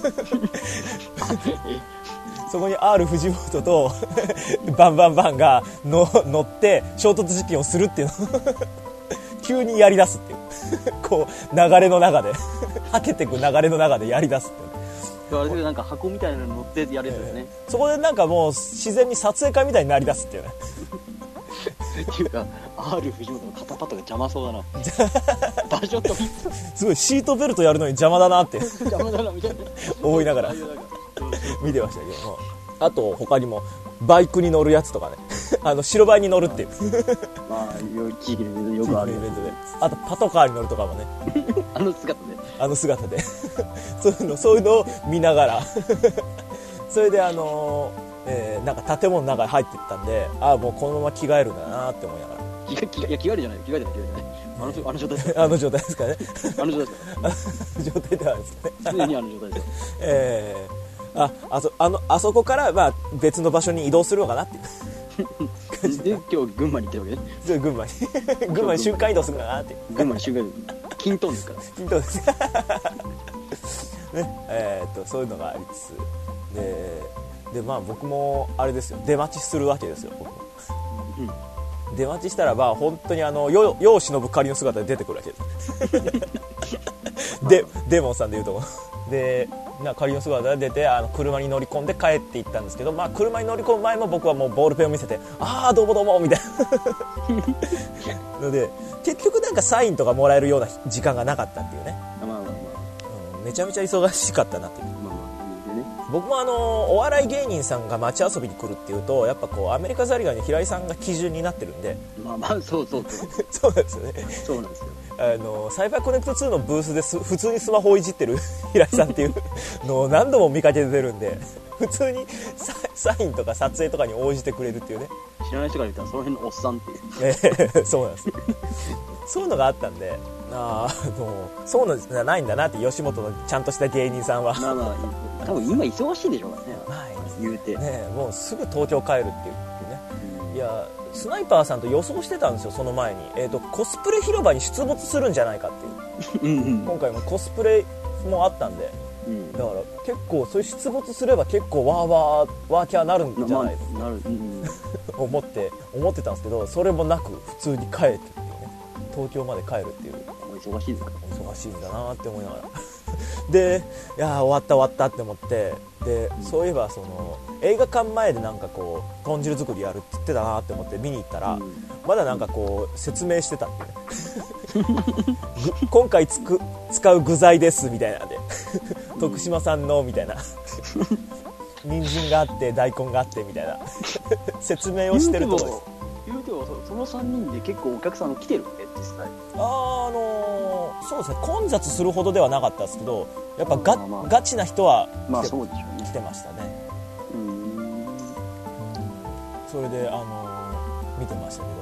そこに R 藤本とバンバンバンが乗って衝突実験をするっていうの急にやり出すっていうこう流れの中ではけてく流れの中でやり出すっていうあれでなんか箱みたいなの乗ってやるやつですね、 そこでなんかもう自然に撮影会みたいになりだすっていうねっていうか R 藤本の肩パッドが邪魔そうだな場所とすごいシートベルトやるのに邪魔だなって邪魔だなみたいな思いながら見てましたけども、あと他にもバイクに乗るやつとかね白バイに乗るっていうまあ地域のよくあるイベントで、 あとパトカーに乗るとかもねあの姿でそういうのを見ながらそれでなんか建物の中に入っていったんで、もうこのまま着替えるんだなって思いながら、 着替えるじゃないあの状態ですあの状態ですかねあの状態です状態ではあるんですかね常にあの状態ですあそこから、まあ、別の場所に移動するのかなっていう感じで今日群馬に行ってるわけね。 群馬に瞬間移動するのかなっていう。 群馬に瞬間移動均等ですから均等ですね、そういうのがありつつでまあ僕もあれですよ、出待ちするわけですよ僕も、出待ちしたらば本当に世を忍ぶ仮の姿で出てくるわけですでデーモンさんでいうとで仮の姿で出て車に乗り込んで帰っていったんですけど、まあ、車に乗り込む前も僕はもうボールペンを見せてどうもどうもみたいなので結局なんかサインとかもらえるような時間がなかったっていうね、めちゃめちゃ忙しかったなっていう、僕もお笑い芸人さんが街遊びに来るっていうとやっぱこうアメリカザリガニの平井さんが基準になってるんで、 そうそうなんですよね。 そうなんですよ。 サイバーコネクト2のブースで普通にスマホをいじってる平井さんっていうのを何度も見かけてるんで、普通にサインとか撮影とかに応じてくれるっていうね。 知らない人から言ったらその辺のおっさんっていう、そうなんですそういうのがあったんで、そうなんじゃないんだなって吉本のちゃんとした芸人さんは多分今忙しいでしょうからね、言うてね、もうすぐ東京帰るっていうね、いやスナイパーさんと予想してたんですよ、その前に、コスプレ広場に出没するんじゃないかっていう今回もコスプレもあったんで、だから結構そういう出没すれば結構ワーキャーなるんじゃないですか、思ってたんですけど、それもなく普通に帰ってっていうね、東京まで帰るっていう、 忙しいですか、 忙しいんだなって思いながらで、いや終わったって思って、でそういえばその映画館前でなんかこう豚汁作りやるって言ってたなって思って見に行ったら、まだなんかこう説明してたっていう今回使う具材ですみたいなんで徳島産のみたいな人参があって大根があってみたいな説明をしてるところです。 言うてもその3人で結構お客さん来てるんで実際そうですね、混雑するほどではなかったですけど、やっぱガチな人は来てましたね。それで見てましたけど、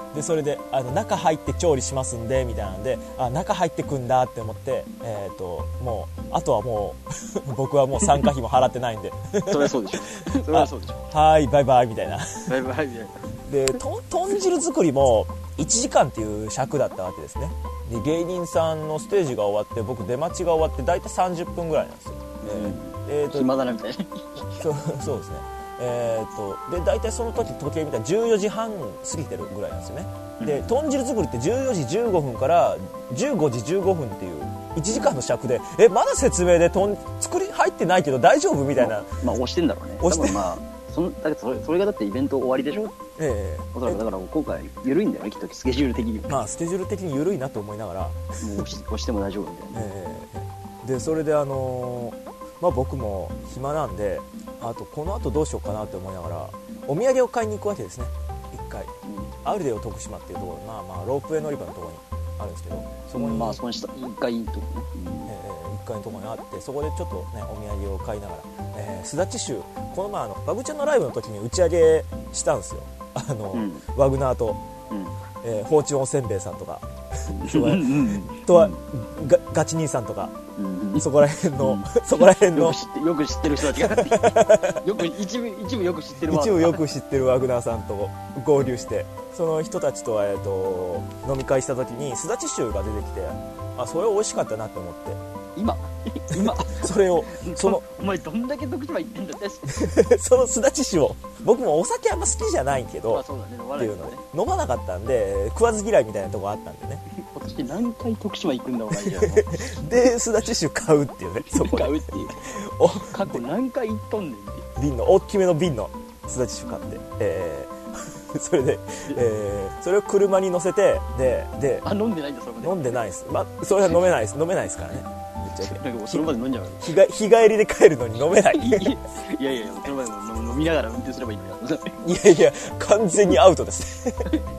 でそれで中入って調理しますんでみたいなんで、中入ってくんだって思って、もうあとはもう僕はもう参加費も払ってないんでそりゃそうでしょそりゃそうでしょはいバイバイみたいなバイバイみたいなで豚汁作りも1時間っていう尺だったわけですね。で芸人さんのステージが終わって僕出待ちが終わって大体30分ぐらいなんですよ。 暇だなみたいなそうですね。で大体その時時計見たら14時半過ぎてるぐらいなんですよね。で豚汁作りって14時15分から15時15分っていう1時間の尺でまだ説明で作り入ってないけど大丈夫みたいな、 押してんだろうね。押してだけどそれがだってイベント終わりでしょ。だから今回緩いんだよねきっとスケジュール的に。 スケジュール的に緩いなと思いながらもう押しても大丈夫みたいな、 でそれで僕も暇なんでこの後どうしようかなって思いながらお土産を買いに行くわけですね。一回、アルデオ徳島っていうところロープウェイ乗り場のところにあるんですけど、そこにそこに1階のところね、 1階のところにあってそこでちょっとねお土産を買いながら、すだち酒この前バグちゃんのライブの時に打ち上げしたんですよ。ワグナーと、フォーチュンおせんべいさんとかとはガチ兄さんとか、そこら辺のよく知ってる人たちが一部よく知ってるワグナーさんと合流してその人たちと飲み会した時にすだち酒が出てきてそれ美味しかったなって思って今それをお前どんだけ徳島行ってんだってそのすだち酒を僕もお酒あんま好きじゃないけど、 そうだね、 っていうので飲まなかったんで食わず嫌いみたいなとこあったんでね今年何回徳島行くんだお前じゃですだち酒買うっていうねそこで買うっていう過去何回行っとんねんって瓶の大きめの瓶のすだち酒買ってそれで、それを車に乗せてで飲んでないんだそれ飲んでないです、それは飲めないですからね。 その場で飲んじゃう日帰りで帰るのに飲めないいやその場で飲みながら運転すればいいんだよいや完全にアウトです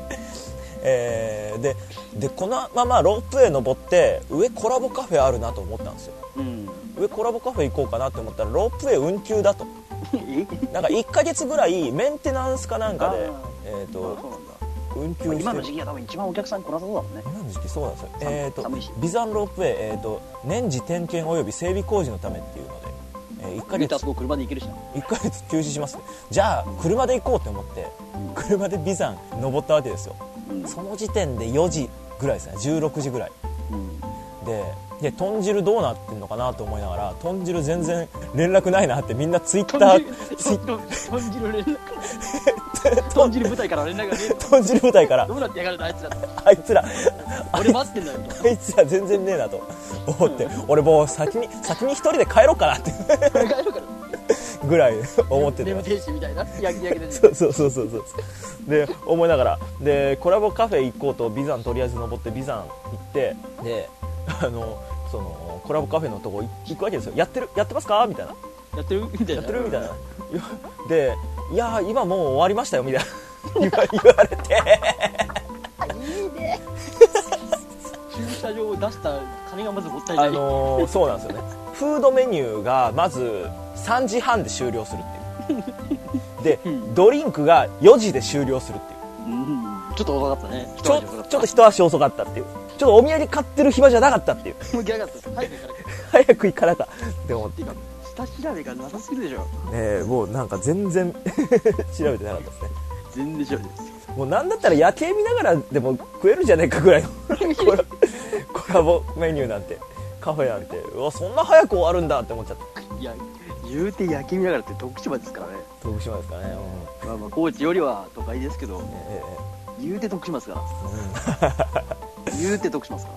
でこのままロープウェイ登って上コラボカフェあるなと思ったんですよ、上コラボカフェ行こうかなと思ったらロープウェイ運休だとなんか1ヶ月ぐらいメンテナンスかなんかで運休して今の時期は多分一番お客さん来なそうだもんね。 今の時期そうなんですよ。ビザンロープウェイ、年次点検および整備工事のためっていうので、1ヶ月車で行けるしな。 1ヶ月休止します、ね、じゃあ車で行こうと思って、車でビザン登ったわけですよ、その時点で4時ぐらいですね、16時ぐらい、で豚汁どうなってんのかなと思いながら豚汁全然連絡ないなってみんなツイッター豚汁連絡豚汁部隊から連絡がねえ豚汁部隊からどうなってやがるんだあいつら俺待ってんだよあいつら全然ねえなと思って俺もう先に一人で帰ろうかなってぐらい思ってて、 眠停止みたいな焼きでそうで思いながらでコラボカフェ行こうとビザンとりあえず登ってビザン行ってでそのコラボカフェのとこ行くわけですよ。やってますかみたいな。 やってるみたいなでいや今もう終わりましたよみたいな言われていいね駐車場を出した金がまずもったいない、 そうなんですよね。フードメニューがまず3時半で終了するっていうでドリンクが4時で終了するっていう、 ちょっと遅かったね。 ちょっと一足遅かったっていう、ちょっとお土産買ってる暇じゃなかったっていう早く行かなかって思って下調べがなさすぎるでしょ。 もうなんか全然調べてなかったですね。 全然調べてもうなんだったら夜景見ながらでも食えるんじゃねえかぐらいのコラボメニューなんてカフェなんてそんな早く終わるんだって思っちゃった。 いや言うて夜景見ながらって徳島ですからね。 徳島ですからね、 高知よりは都会ですけど、言うて徳島ですから、言うて徳島ですから、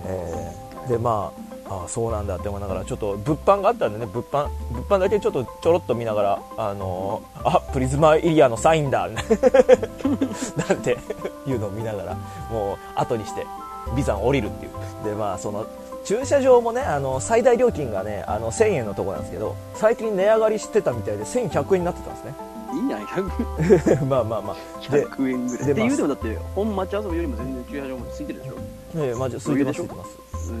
でそうなんだって思いながらちょっと物販があったんでね、物販だけちょろっと見ながらプリズマエリアのサインだなんていうのを見ながらもう後にしてビザン降りるっていうでその駐車場もね最大料金がね1000円のところなんですけど最近値上がりしてたみたいで1100円になってたんですね。 いいんじゃない100円まあ 100円ぐらいで言うてもだって本町遊びよりも全然駐車場もついてるでしょ。 ついてます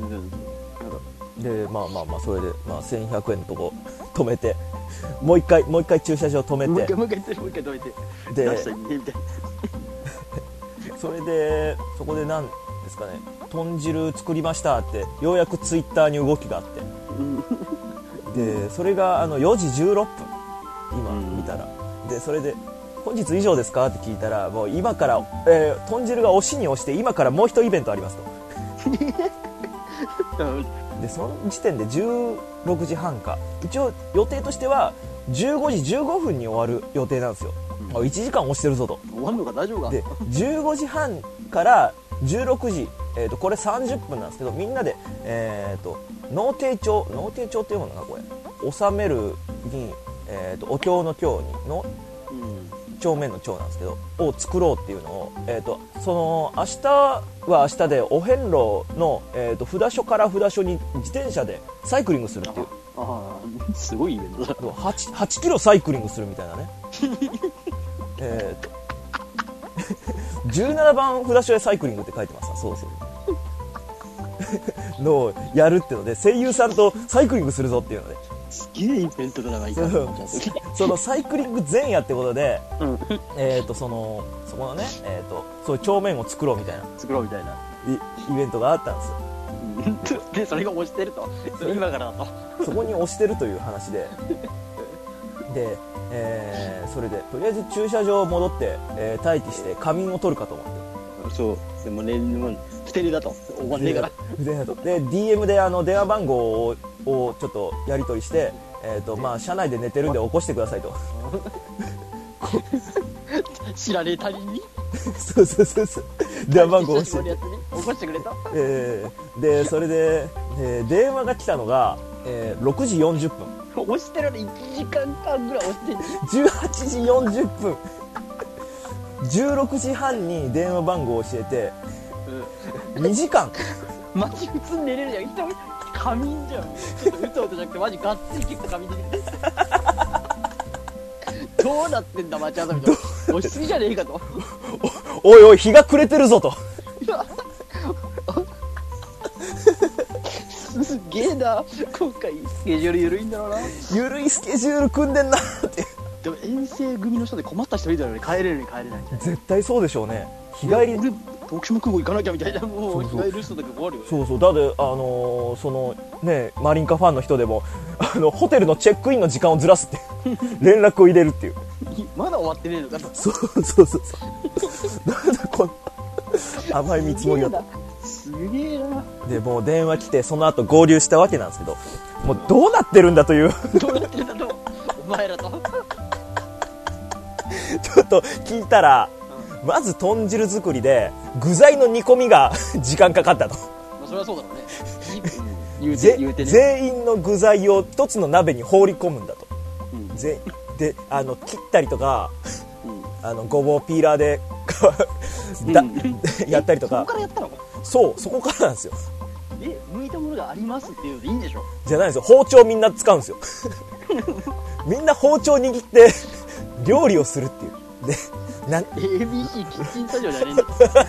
でそれで1100円のとこ止めてもう一回駐車場止めてもう一回止めてで出したらいいねみたいなそれでそこで何ですかね、豚汁作りましたってようやくツイッターに動きがあってでそれが4時16分今見たら、でそれで本日以上ですかって聞いたら、もう今から、豚汁が押しに押して今からもう一イベントありますとでその時点で16時半か、一応予定としては15時15分に終わる予定なんですよ、1時間押してるぞと。 終わるのか大丈夫か。 で15時半から16時、これ30分なんですけど、みんなで、農定帳っていうものがこれ納めるに、お経の経にの帳面の帳なんですけどを作ろうっていうのを、その明日は明日でお遍路の、札所から札所に自転車でサイクリングするっていう、 すごいイベントだ。 8キロサイクリングするみたいなね17番札所へサイクリングって書いてます。そうのをやるっていうので、声優さんとサイクリングするぞっていうので、 すげえイベントだな。 そのサイクリング前夜ってことで、そこのね、そういう帳面を作ろうみたいなイベントがあったんですよ。 でそれが押してると、今からだとそこに押してるという話でで、それでとりあえず駐車場戻って、待機して仮眠を取るかと思って。 そうでもね、不定だと終わんねえからで DM で電話番号をちょっとやり取りして、車内で寝てるんで起こしてくださいと知らねえ他人にそう電話番号を教えて起こしてくれた、 でそれで、電話が来たのが、6時40分。 押してるの1時間間ぐらい押してる。18時40分16時半に電話番号を教えて、2時間マジ普通に寝れるじゃん。仮眠じゃん。ちょっとうとうとじゃなくてマジがっつり結構仮眠できるどうなってんだ待ち合わせみたいな、押しすぎじゃねえかとおいおい日が暮れてるぞとすげえな、今回スケジュール緩いんだろうな。 緩いスケジュール組んでんなってでも遠征組の人で困った人いるだろうね。帰れるに帰れないみたいな。 絶対そうでしょうね。日帰り、 俺徳島空港行かなきゃみたいな、もう日帰る人だけ困るよね。 そうだってそのねマリンカファンの人でもホテルのチェックインの時間をずらすって連絡を入れるっていうまだ終わってねえのかと。 そうなんだこんな甘い見積もりだった。 すげえな。 でもう電話来てその後合流したわけなんですけど、もうどうなってるんだというどうなってるんだとお前らとちょっと聞いたら、まず豚汁作りで具材の煮込みが時間かかったと。 それはそうだろうね。言うてね、 全員の具材を一つの鍋に放り込むんだと、で切ったりとか、ごぼうピーラーでやったりとか。 そこからやったの？ そう、そこからなんですよ。 剥いたものがありますっていうのでいいんでしょ？ じゃないんですよ。包丁みんな使うんですよみんな包丁握って料理をするっていうで ABC キッチンスタジオじゃねえんだ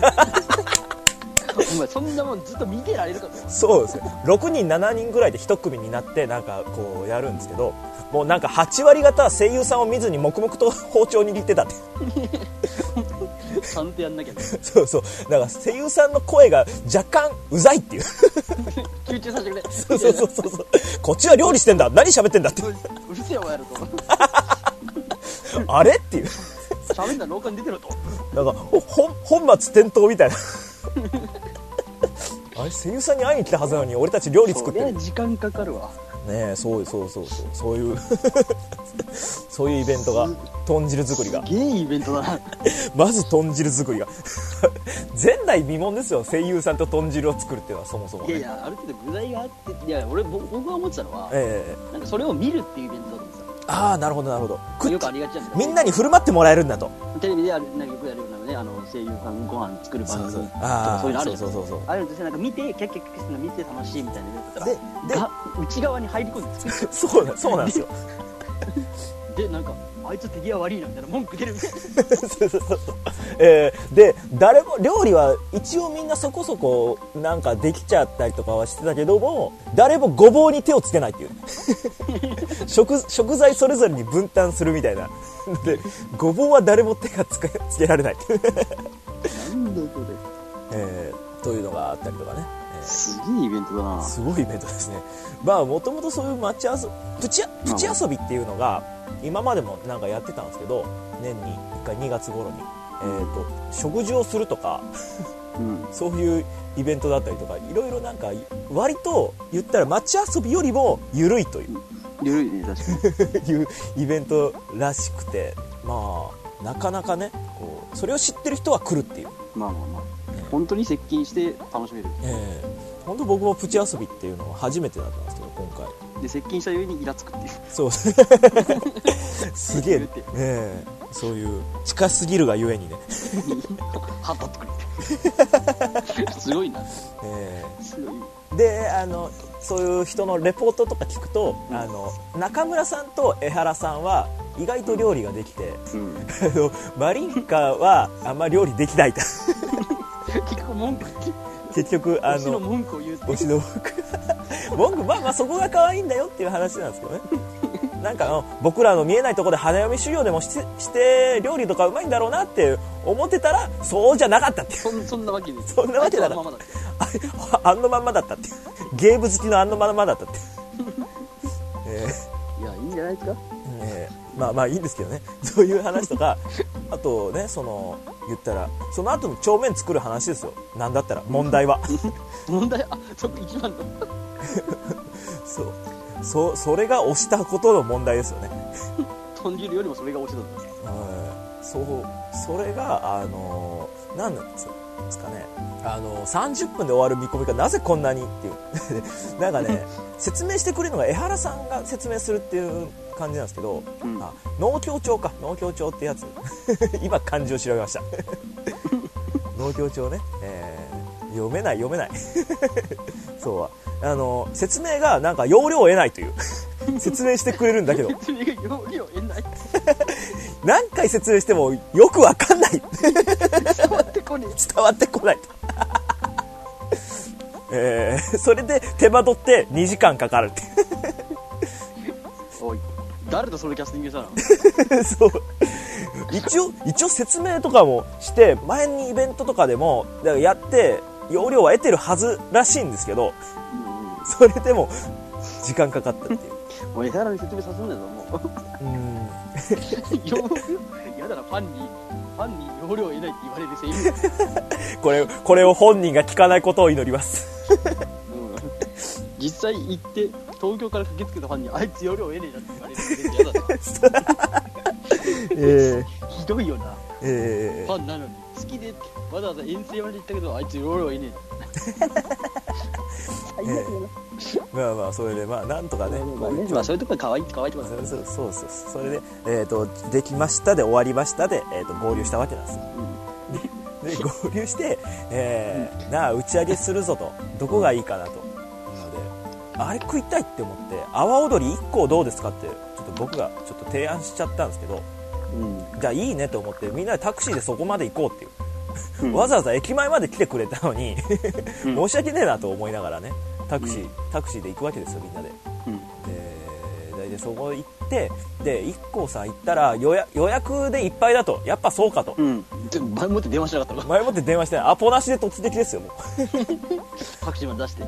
お前そんなもんずっと見てられるかと。 そうですよ。6人7人ぐらいで1組になってなんかこうやるんですけど、もうなんか8割方声優さんを見ずに黙々と包丁握ってたってちゃんとやんなきゃね。 そうだから声優さんの声が若干うざいっていう集中させてくれ。 そうこっちは料理してんだ、何喋ってんだってうるせえお前らとあれっていう喋んだ廊下に出てろと。 なんか本末転倒みたいなあれ声優さんに会いに来たはずなのに俺たち料理作ってる。 時間かかるわねえ、そういうそういうイベントが、豚汁作りがすげえイベントだなまず豚汁作りが前代未聞ですよ、声優さんと豚汁を作るっていうのはそもそも、ね、 いやある程度具材があって、いや僕が思ってたのは、なんかそれを見るっていうイベントだと思ってた。 ああ、なるほどよくありがちなんです。 みんなに振る舞ってもらえるんだと。 テレビでよくやるようなね、声優さんご飯作る番組とかそういうのあるじゃん。ああいうのってなんか見てキャッキャ見て楽しいみたいなやつだったら内側に入り込んで作っちゃう。 そうなんですよでなんかあいつ手際悪いなみたいな文句出るみたいなで誰も料理は一応みんなそこそこなんかできちゃったりとかはしてたけども、誰もごぼうに手をつけないっていう食材それぞれに分担するみたいなで、ごぼうは誰も手がつけられないなんというのがあったりとかね、 すげえイベントだな。 すごいイベントですね。まあもともとそういうプチ遊びっていうのが今までもなんかやってたんですけど、年に1回2月頃に、食事をするとか、そういうイベントだったりとか、いろいろなんか割と言ったら街遊びよりも緩いという、 緩いね、確かにいうイベントらしくて、まあなかなかね、こうそれを知ってる人は来るっていう。 まあ本当に接近して楽しめる。 本当僕もプチ遊びっていうのは初めてだったんですけど、今回で接近したゆえにイラつくっていう。 そうすげえ、そういう近すぎるがゆえにねはたっとくれてすごいな。すごい。 でそういう人のレポートとか聞くと、中村さんと江原さんは意外と料理ができて、マリンカはあんま料理できないと結局推しの文句を言うって文句まあそこが可愛いんだよっていう話なんですけどねなんか僕らの見えないところで花嫁修行でもして料理とかうまいんだろうなって思ってたら、そうじゃなかったっていうそんなわけでそんなわけだからあんのまんまだったってゲーム好きのあんのまんまだったっていや、いいんじゃないですか。 まあいいんですけどね、そういう話とかあとね、言ったらその後に帳面作る話ですよ。なんだったら問題は問題、そこ一番のそれが押したことの問題ですよね豚汁よりもそれが押したんだ。 それが何なんですかね、30分で終わる見込みがなぜこんなにっていうなんかね、説明してくれるのが江原さんが説明するっていう感じなんですけど、農協帳ってやつ今漢字を調べました農協帳ね、読めないそう説明がなんか要領を得ないという説明してくれるんだけど説明が要領を得ない何回説明してもよくわかんない伝わってこないそれで手間取って2時間かかるっておい、誰とそれキャスティングしたのそう一応説明とかもして前にイベントとかでもやって要領は得てるはずらしいんですけど、それでも時間かかったっていう。 もう江原に説明させんだぞもうやだな、ファンに要領を得ないって言われるセリフこれを本人が聞かないことを祈ります実際行って東京から駆けつけたファンにあいつ要領を得ねえなって言われるセリフやだなひどいよな、ファンなのに好きでわざわざ遠征まで行ったけどあいつ要領を得ねえな最悪だな。 まあそれでなんとかね、 そういうところ可愛いとかそうそれでできましたで終わりましたで合流したわけなんですよ。で合流して打ち上げするぞと、どこがいいかなと。なのであれ食いたいって思って阿波踊り1個どうですかってちょっと僕がちょっと提案しちゃったんですけど、じゃあいいねと思ってみんなでタクシーでそこまで行こうっていう、わざわざ駅前まで来てくれたのに申し訳ねえなと思いながらね、タクシーで行くわけですよ、みんなで。でそこ行ってで IKKO さん行ったら予約でいっぱいだと、やっぱそうかと、 前もって電話しなかったのか。 前もって電話してアポなしで突撃ですよもうタクシーまで出して、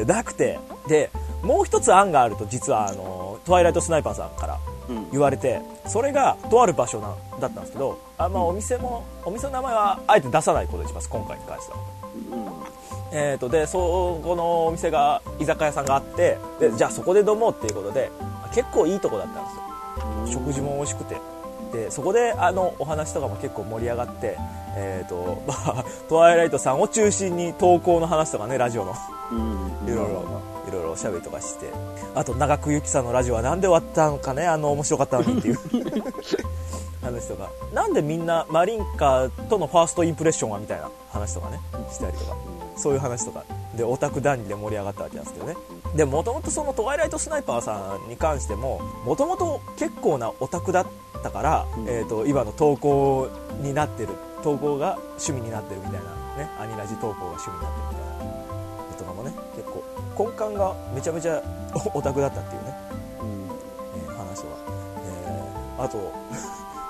なくて、でもう一つ案があると、実はトワイライトスナイパーさんから言われて、それがとある場所だったんですけど、お店の名前はあえて出さないことにします、今回に関しては。でそこのお店が居酒屋さんがあって、でじゃあそこで飲もうっていうことで結構いいとこだったんですよ。食事も美味しくて、でそこでお話とかも結構盛り上がって、トワイライトさんを中心に投稿の話とかね、ラジオのいろいろおしゃべりとかして、あと長久ゆきさんのラジオはなんで終わったのかね、面白かったのにっていう話とか、なんでみんなマリンカとのファーストインプレッションはみたいな話とかねしたりとか、そういう話とかでオタク談義で盛り上がったわけなんですけどね。でもともとそのトワイライトスナイパーさんに関してももともと結構なオタクだったから、今の投稿になってる、投稿が趣味になってるみたいなね、アニラジ投稿が趣味になってるみたいなのとかもね、結構根幹がめちゃめちゃオタクだったっていうね、話は、あと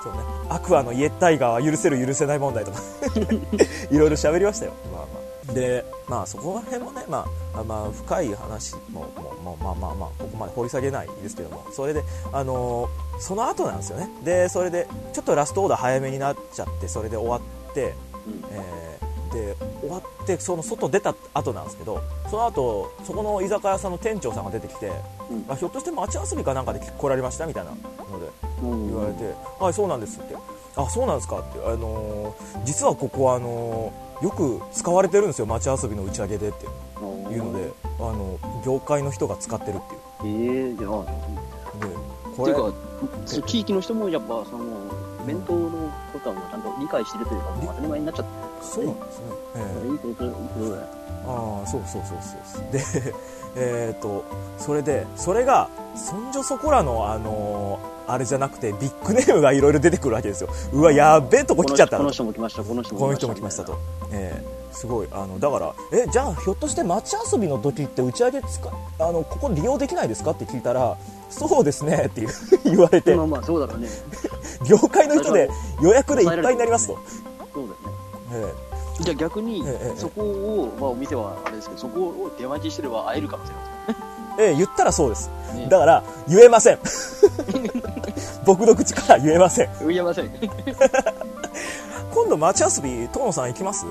そうね、アクアのイエッタイガーは許せる許せない問題とかいろいろ喋りましたよ。まあまあで、まあそこら辺もね、まあ深い話もここまで掘り下げないですけども、それでその後なんですよね。でそれでちょっとラストオーダー早めになっちゃって、それで終わって、で終わってその外出た後なんですけど、その後そこの居酒屋さんの店長さんが出てきて、ひょっとして街遊びかなんかで来られましたみたいなので言われて、はいそうなんですって、あそうなんですかって、実はここはよく使われてるんですよ、街遊びの打ち上げでっていうので、業界の人が使ってるっていう。 じゃあこれっていうか地域の人もやっぱその弁当のことはちゃんと理解してるというか、もう当たり前になっちゃって、 そうなんですね。 いいことだよ。 ああそうでそれでそれがそんじょそこらのあれじゃなくて、ビッグネームがいろいろ出てくるわけですよ。うわやべえとこ来ちゃったこの人も来ました、この人も来ましたと、すごいだからじゃあひょっとして街遊びの時って打ち上げここ利用できないですかって聞いたら、そうですねって言われて、 まあそうだろうね業界の人で予約でいっぱいになりますと。 そうだよね、じゃあ逆にそこを、お店はあれですけど、そこを出待ちしてれば会えるかもしれません言ったらそうです、だから言えません僕の口から言えません今度街遊び遠野さん行きます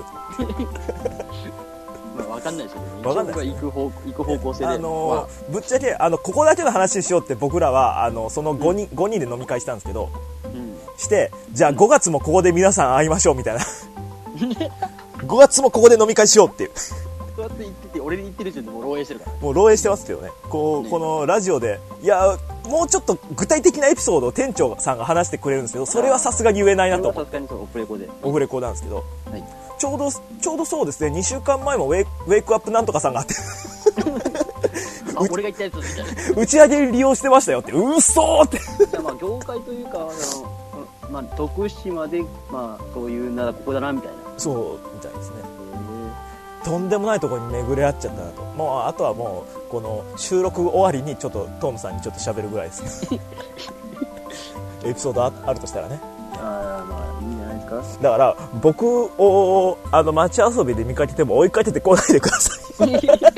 分かんないですよね。 分かんないです、 行く方向性で、 ぶっちゃけここだけの話しようって僕らはその5人で飲み会したんですけど、してじゃあ5月もここで皆さん会いましょうみたいな5月もここで飲み会しようっていうそうやって言ってて、俺に言ってる時点でもう漏洩してるから、 もう漏洩してますけどね。このラジオでいやもうちょっと具体的なエピソードを店長さんが話してくれるんですけど、それはさすがに言えないなと思って、 オフレコでオフレコなんですけど、ちょうどそうですね、2週間前もウェイクアップなんとかさんがあって俺が言ったやつみたいな打ち上げ利用してましたよって、うっそーって業界というか徳島でそういうならここだなみたいな、 そうみたいですね。とんでもないところに巡り合っちゃったなと。もうあとはもうこの収録終わりにちょっとトムさんにちょっと喋るぐらいですねエピソードあるとしたらね。 いいんじゃないですか。 だから僕を街遊びで見かけても追いかけてこないでください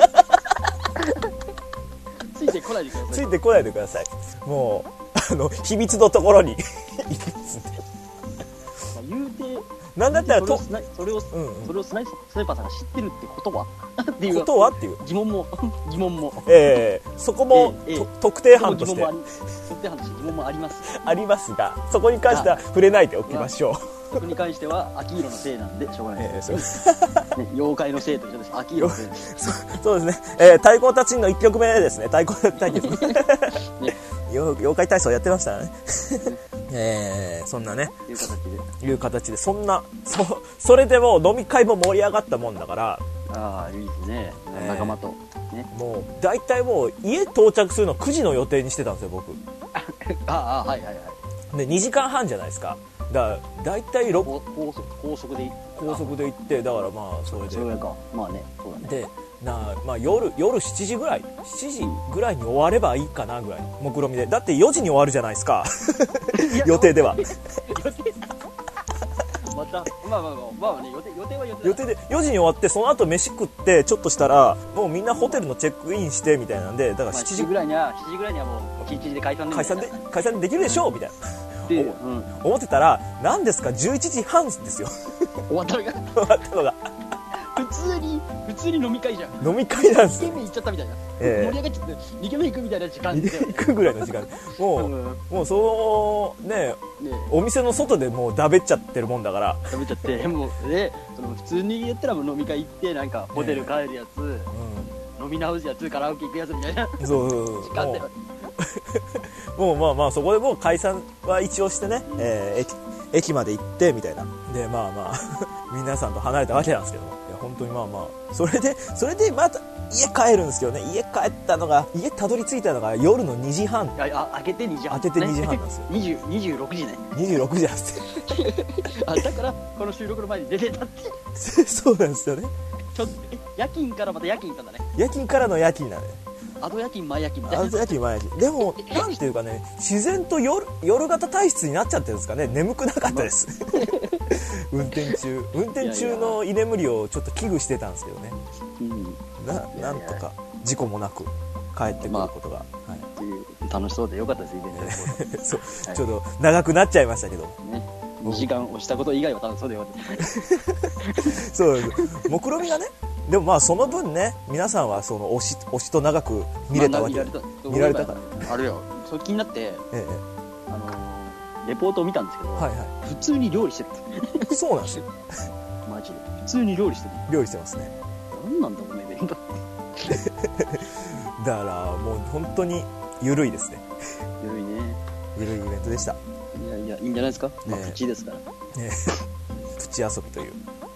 ついてこないでください。 ついてこないでください。もう秘密のところに行きますんで言うてなんだったらそれをスナイパーさんが知ってるってことはっていう疑問もそこも特定班として疑問もありますが、そこに関しては触れないでおきましょう。 そこに関してはアキーロのせいなんでしょうがないです、妖怪のせいと一緒です。アキーロのせいですそうですね。太鼓たちの1曲目ですね。太鼓対決妖怪体操やってましたねそんなねいう形でそれでもう飲み会も盛り上がったもんだから、 いいですね、仲間と、 もう大体もう家到着するの9時の予定にしてたんですよ僕で2時間半じゃないですか。だから大体高速で行って、だからそれでそうか、そうだね。 で夜7時ぐらいに終わればいいかなぐらいの目論見で、だって4時に終わるじゃないですか予定では予定で4時に終わって、その後飯食ってちょっとしたらもうみんなホテルのチェックインしてみたいなんで、だから7時ぐらいにはもう1日で解散できるでしょうみたいな思ってたら、何ですか11時半ですよ終わったのが普通に飲み会じゃん。 飲み会なんですよ。 2軒目行っちゃったみたいな、盛り上がっちゃって2軒目行くみたいな時間で行くぐらいの時間もうそのねお店の外でもうだべっちゃってるもんだから、 だべっちゃってもう普通にやったらもう飲み会行ってなんかホテル帰るやつ、飲み直すやつ、カラオケ行くやつみたいな時間だよもうそこでもう解散は一応してね、駅まで行ってみたいなで皆さんと離れたわけなんですけども、本当にそれでまた家帰るんですよね。家たどり着いたのが夜の2時半。 明けて2時半、 なんですよ 26時ね。 26時なんですよだからこの収録の前に出てたってそうなんですよね。 ちょっと夜勤からまた夜勤行ったんだね。 夜勤からの夜勤なんで、 後夜勤前夜勤みたいな。 後夜勤前夜勤でもなんていうかね、自然と夜型体質になっちゃってるんですかね。眠くなかったです、運転中の居眠りをちょっと危惧してたんですけどね、なんとか事故もなく帰ってくることが、 楽しそうでよかったです、イベントそう、ちょっと長くなっちゃいましたけど、ね、 2時間押したこと以外は楽しそうでよかったですそう目論見がね。でもまあその分ね、皆さんはその推しと長く見れたわけ、見られたから、 あれよ、それ気になって、レポートを見たんですけど、普通に料理してるそうなんですよマジで普通に料理してますね。なんなんだこのイベントだからもう本当に緩いですね。緩いイベントでした。 いやいいんじゃないですか、プチですからプチ遊びという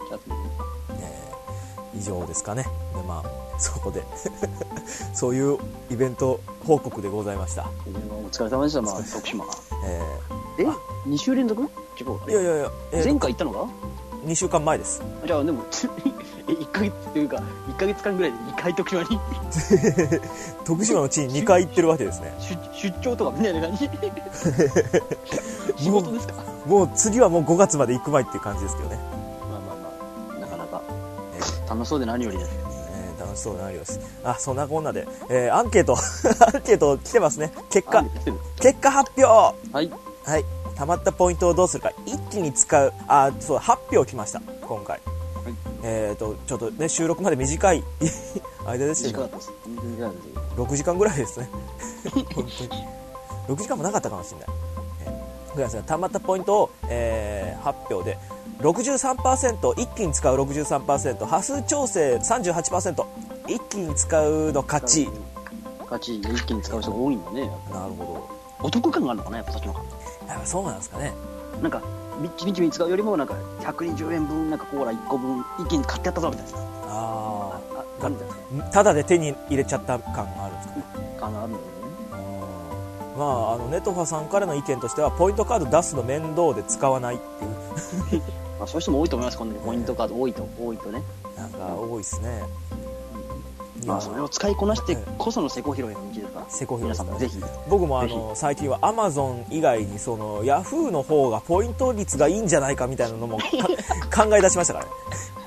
以上ですかね。でまあそこでそういうイベント報告でございました。 お疲れ様でした。徳島2週連続？違う。いや、前回行ったのが 2週間前です。 じゃあでも1ヶ月っていうか1ヶ月間ぐらいで2回徳島に徳島の地に2回行ってるわけですね。 出張とかみたいな感じ仕事ですか？ もう次はもう5月まで行くまいっていう感じですけどね。 まあなかなか楽しそうで何よりです。 楽しそうで何よりです。そんなこんなで、アンケート来てますね。結果発表。はい溜まったポイントをどうするか、一気に使う。そう、8票来ました今回。ちょっとね、収録まで短い間でしたけど、6時間ぐらいですね本当に6時間もなかったかもしれないぐらいですね。溜まったポイントを、8票で 63%、 一気に使う 63%、 波数調整 38%、 一気に使うの勝ち一気に使う人が多いんだね。 なるほど。お得感があるのかな、やっぱそっちの方が。 そうなんですかね。 なんかみちみちに使うよりもなんか120円分なんかコーラ1個分一気に買ってやったぞみたいな。 ただで手に入れちゃった感があるんですかね。 あるんだよね。 ネトファさんからの意見としては、ポイントカード出すの面倒で使わないっていうそういう人も多いと思います。このポイントカード多いとね。 なんか多いですね。 それを使いこなしてこそのセコ拾いの道ですから。 セコ拾いですから、 皆さんもぜひ。 僕も最近は Amazon 以外にその Yahoo の方がポイント率がいいんじゃないかみたいなのも考え出しましたからね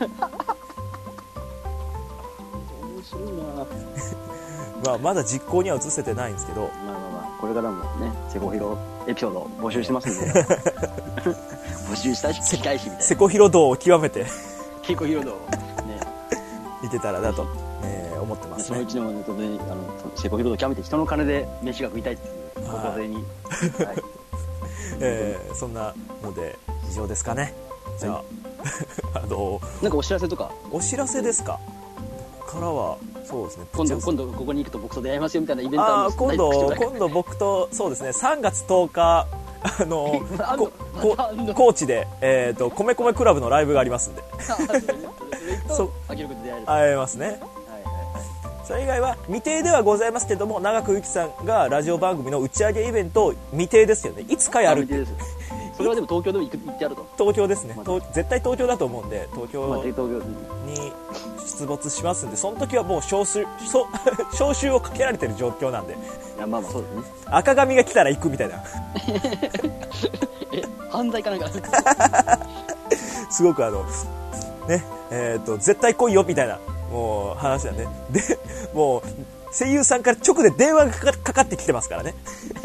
面白いなまだ実行には移せてないんですけど、 これからもね、セコ拾いエピソード募集してますんで募集したいし機会しみたいな、 セコ拾道を極めてセコ拾道をねいけたらなと思ってますね。 そのうちのセコ拾道を極めて人の金で飯が食いたいっていうご家庭にそんなので以上ですかね。じゃあなんかお知らせとか。 お知らせですか。ここからはそうですね、 今度ここに行くと僕と出会いますよみたいなイベントあるんですか。 今度僕とそうですね、3月10日高知で、米米クラブのライブがありますんで会えますね。それ以外は未定ではございますけども、長久ゆきさんがラジオ番組の打ち上げイベント未定ですよね。いつかやる。 それはでも東京でも行ってやると。 東京ですね、絶対東京だと思うんで、東京に出没しますんで、その時はもう招集をかけられてる状況なんで。 いやそうですね。 赤髪が来たら行くみたいな犯罪かなんかすごくね、絶対来いよみたいなもう話だね。でもう声優さんから直で電話がかかってきてますからね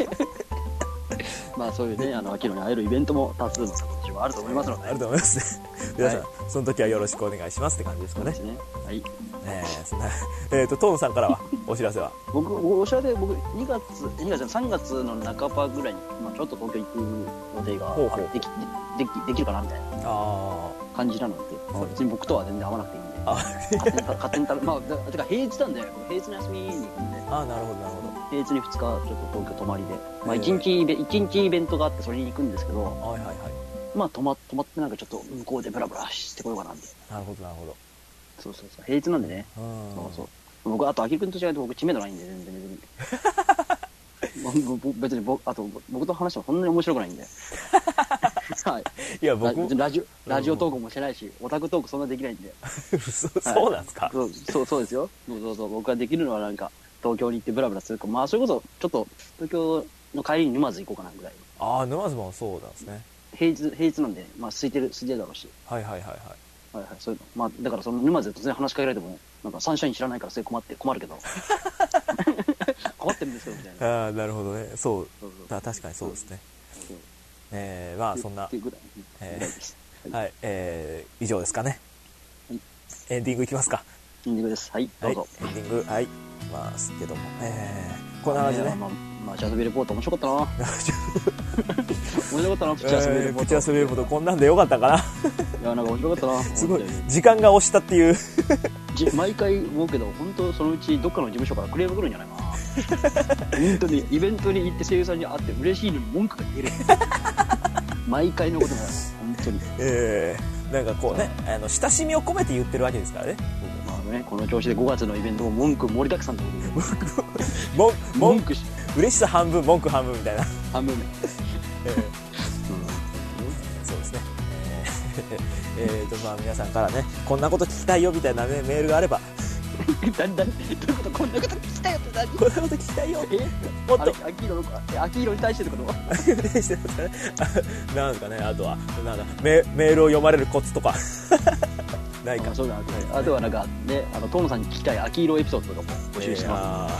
そういうね、秋野に会えるイベントも多数の形はあると思いますので。 あると思いますね皆さん、その時はよろしくお願いしますって感じですかね。 はい。 そんなトーンさんからはお知らせはお知らせ、僕3月の半ばぐらいに、ちょっと東京行く予定ができるかなみたいな感じなので、別に僕とは全然会わなくていいんで勝手にてか平日なんで、平日の休みに行くんで。 なるほど平日に2日ちょっと東京泊まりで、1日イベントがあってそれに行くんですけど、泊まってなんかちょっと向こうでブラブラしてこようかなみたいな。 なるほど。 そう平日なんでね。僕あと秋君と違って僕知名度ないんで全然別に僕と話してもそんなに面白くないんでいや僕もラジオトークもしてないし、オタクトークそんなできないんでそうなんですか。 そうですよ。僕ができるのはなんか東京に行ってブラブラするか、まあそれこそちょっと東京の帰りに沼津行こうかなぐらい。 ああ、沼津もそうなんですね。 平日なんで、まあ空いてるだろうし。 はいはいはいはい。 はいはい、そういうの。まあだからその沼津で突然話しかけられても、なんかサンシャイン知らないからそれ困るけど。困ってるんですよみたいな。 ああ、なるほどね。そう。確かにそうですね。まあそんな。はい、以上ですかね。エンディングいきますか。 エンディングです。はい、どうぞ。 エンディング、はい。ますけども。こんな感じでね。 まあ、ジャズベレポート面白かったな。面白かったな、プチャスベレポート。 プチャスベレポート、こんなんでよかったかな。 いや、なんか面白かったな。 すごい、時間が押したっていう。 毎回思うけど、本当そのうちどっかの事務所からクレーム来るんじゃないかな。本当に、イベントに行って声優さんに会って嬉しいのに文句が出る。毎回のことが、本当に。 なんかこうね、親しみを込めて言ってるわけですからね。 まあね、この調子で5月のイベントも文句盛りだくさんってことで。 文句嬉しさ半分、文句半分みたいな。 半分ね。 そうですね。まあ皆さんからね、こんなこと聞きたいよみたいなね、メールがあれば。 どういうこと、こんなこと聞きたいよって何？ こんなこと聞きたいよ。もっと秋色に対してってこと？ なんですかね。あとはなんだメールを読まれるコツとかないか。 そうだね。あとはなんかね、トムさんに聞きたい秋色エピソードとかも募集してます。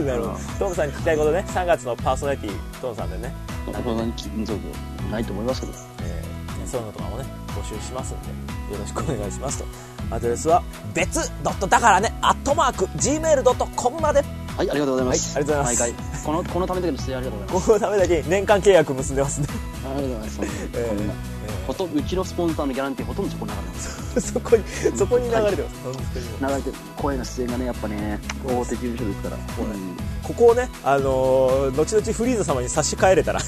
なるほど。トムさんに聞きたいことね、3月のパーソナリティトムさんでね。 トムさんにないと思いますけど。 そういうのとかもね募集しますんでよろしくお願いしますと。アドレスは別だからね@gmail.com まで。 はい、ありがとうございます。 ありがとうございます。 毎回このためだけの出演ありがとうございます。 このためだけ年間契約結んでますね。 ありがとうございます。うちのスポンサーのギャランティーほとんどそこに流れてます。 そこに流れてます。本当に流れてる。声の出演がね、やっぱね、大手事務所ですから。 ここをね、後々フリーザ様に差し替えれたら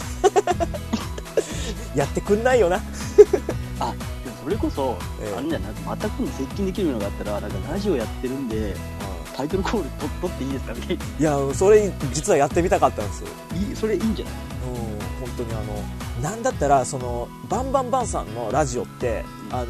やってくんないよな。 あ、でもそれこそ、あれじゃない、また今度接近できるのがあったら、なんかラジオやってるんで、タイトルコール取っていいですかね。 いや、それ実はやってみたかったんですよ。 それいいんじゃない？ 本当になんだったらバンバンバンさんのラジオって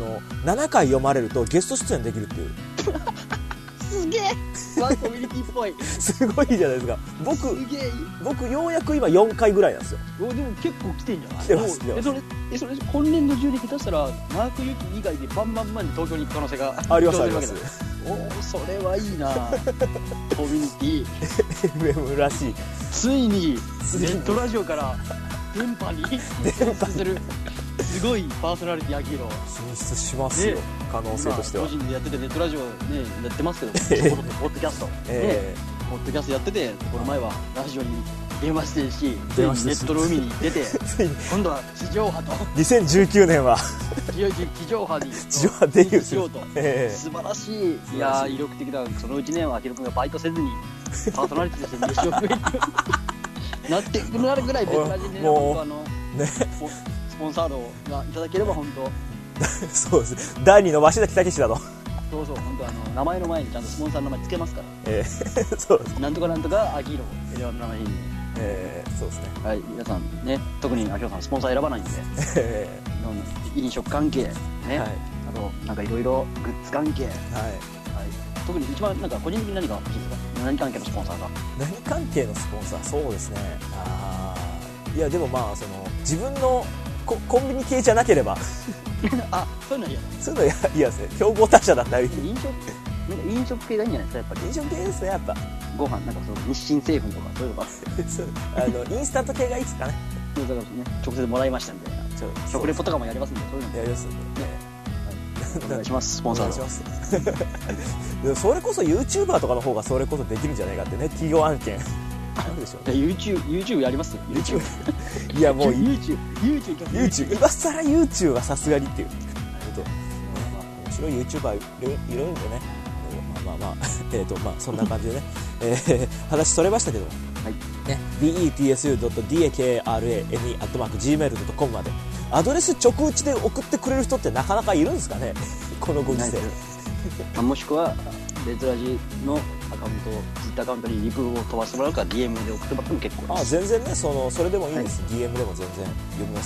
7回読まれるとゲスト出演できるっていう。 すげえワンコミュニティっぽい。 すごいじゃないですか。僕ようやく今4回ぐらいなんですよ。 でも結構来てんじゃない？ 来てます。 それ今年度中に下手したらマークユキ以外でバンバンバンに東京に行く可能性がありますあります。 それはいいな。コミュニティ FM らしい。 ついにネットラジオから電波にするすごいパーソナリティアキーロ進出しますよ、可能性としては。 個人でやっててネットラジオねやってますけど、ポッドキャストポッドキャストやってて、この前はラジオに電話してるし、ネットの海に出て今度は地上波と 2019年は地上波にデビューしようと。素晴らしい。いや威力的だ。そのうちね、アキロ君がバイトせずにパーソナリティとして飯を食えるなってくなるぐらい別ラジね、本当スポンサードがいただければ本当そうです。第2の鷲崎武だと。 そう本当名前の前にちゃんとスポンサーの名前つけますから。 そうです。 なんとかなんとかアキロエレワの名前に。 そうですね。 はい、皆さんね、特にアキロさんスポンサー選ばないんで、飲食関係ね、あとなんかいろいろグッズ関係、特に一番なんか個人的に何が欲しいですか？何関係のスポンサーが？何関係のスポンサー？そうですね。いやでも自分のコンビニ系じゃなければあ、そういうの嫌だ。 そういうの嫌ですね。競合他社だったり。 飲食系がいいんじゃないですか、やっぱり。 飲食系ですね、やっぱ。 ご飯なんか日清製粉とかそういうのがインスタント系がいいですかね。 だからね、直接もらいましたみたいな。食レポとかもやりますんで、そういうのやりますんで。 お願いします、スポンサー。お願いします。それこそ YouTuber とかの方がそれこそできるんじゃないかってね、企業案件。あるでしょ。 YouTube やります？ YouTube。いやもう YouTube。 今更 YouTube はさすがにっていう。面白い YouTuber いるんでね。そんな感じでね、話それましたけど、betsu.dakarame@gmail.com までアドレス直打ちで送ってくれる人ってなかなかいるんですかね、このご時世。 もしくは別ラジのアカウント、ツイッターアカウントにリプを飛ばしてもらうか DM で送ってもらっても結構です。 全然ね、それでもいいです、DM でも全然読みます。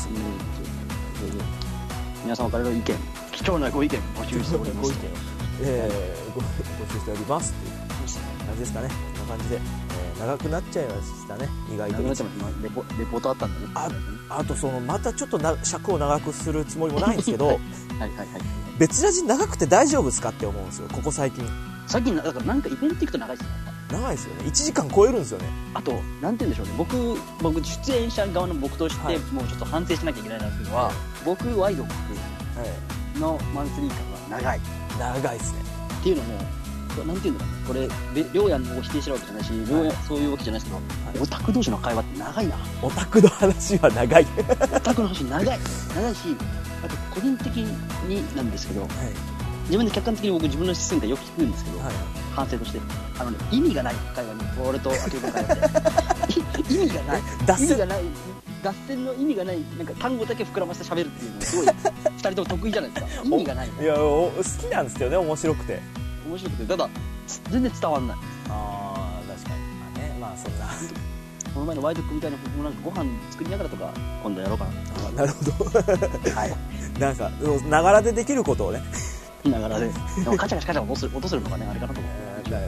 皆様からの意見、貴重なご意見募集しております。 募集しておりますっていう。 感じですかね。こんな感じで、長くなっちゃいましたね、意外と。 長くなっちゃいました。レポートあったんでね。 あとまたちょっと尺を長くするつもりもないんですけどはい、 別ラジ長くて大丈夫ですかって思うんですよ、ここ最近。 最近だからなんかイベント行くと長いですね。 長いですよね。1時間超えるんですよね。 あとなんて言うんでしょうね、僕出演者側の僕として、もうちょっと反省しなきゃいけないなっていうのは、僕ワイドクのマンスリー感が長いですね。 っていうのも、なんていうのかな、これ亮やんを否定してるわけじゃないし、そういうわけじゃないですけど、オタク同士の会話って長いな。 オタクの話は長いオタクの話長いし、あと個人的になんですけど、自分で客観的に僕自分の視線でよく聞くんですけど、反省として意味がない会話に、俺と秋葉の会話で意味がない脱線の意味がない、なんか単語だけ膨らませて喋るっていうのがすごい2人とも得意じゃないですか。意味がない。 いや好きなんですけどね、面白くてただ全然伝わんない。 確かに。まあそんなこの前のワイドクみたいな、僕もなんかご飯作りながらとか今度やろうかな。 なるほどはいなんかながらでできることをね、 ながらでもカチャカチャ落とせるのがね、あれかなと思って。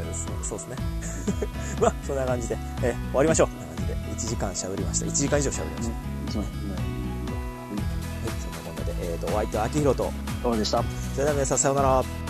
そうですねまあそんな感じで、終わりましょう。こんな感じで1時間喋りました。1時間以上喋りました。そんなこんなで、お相手は秋広とどうでした。 それでは皆さんさようなら。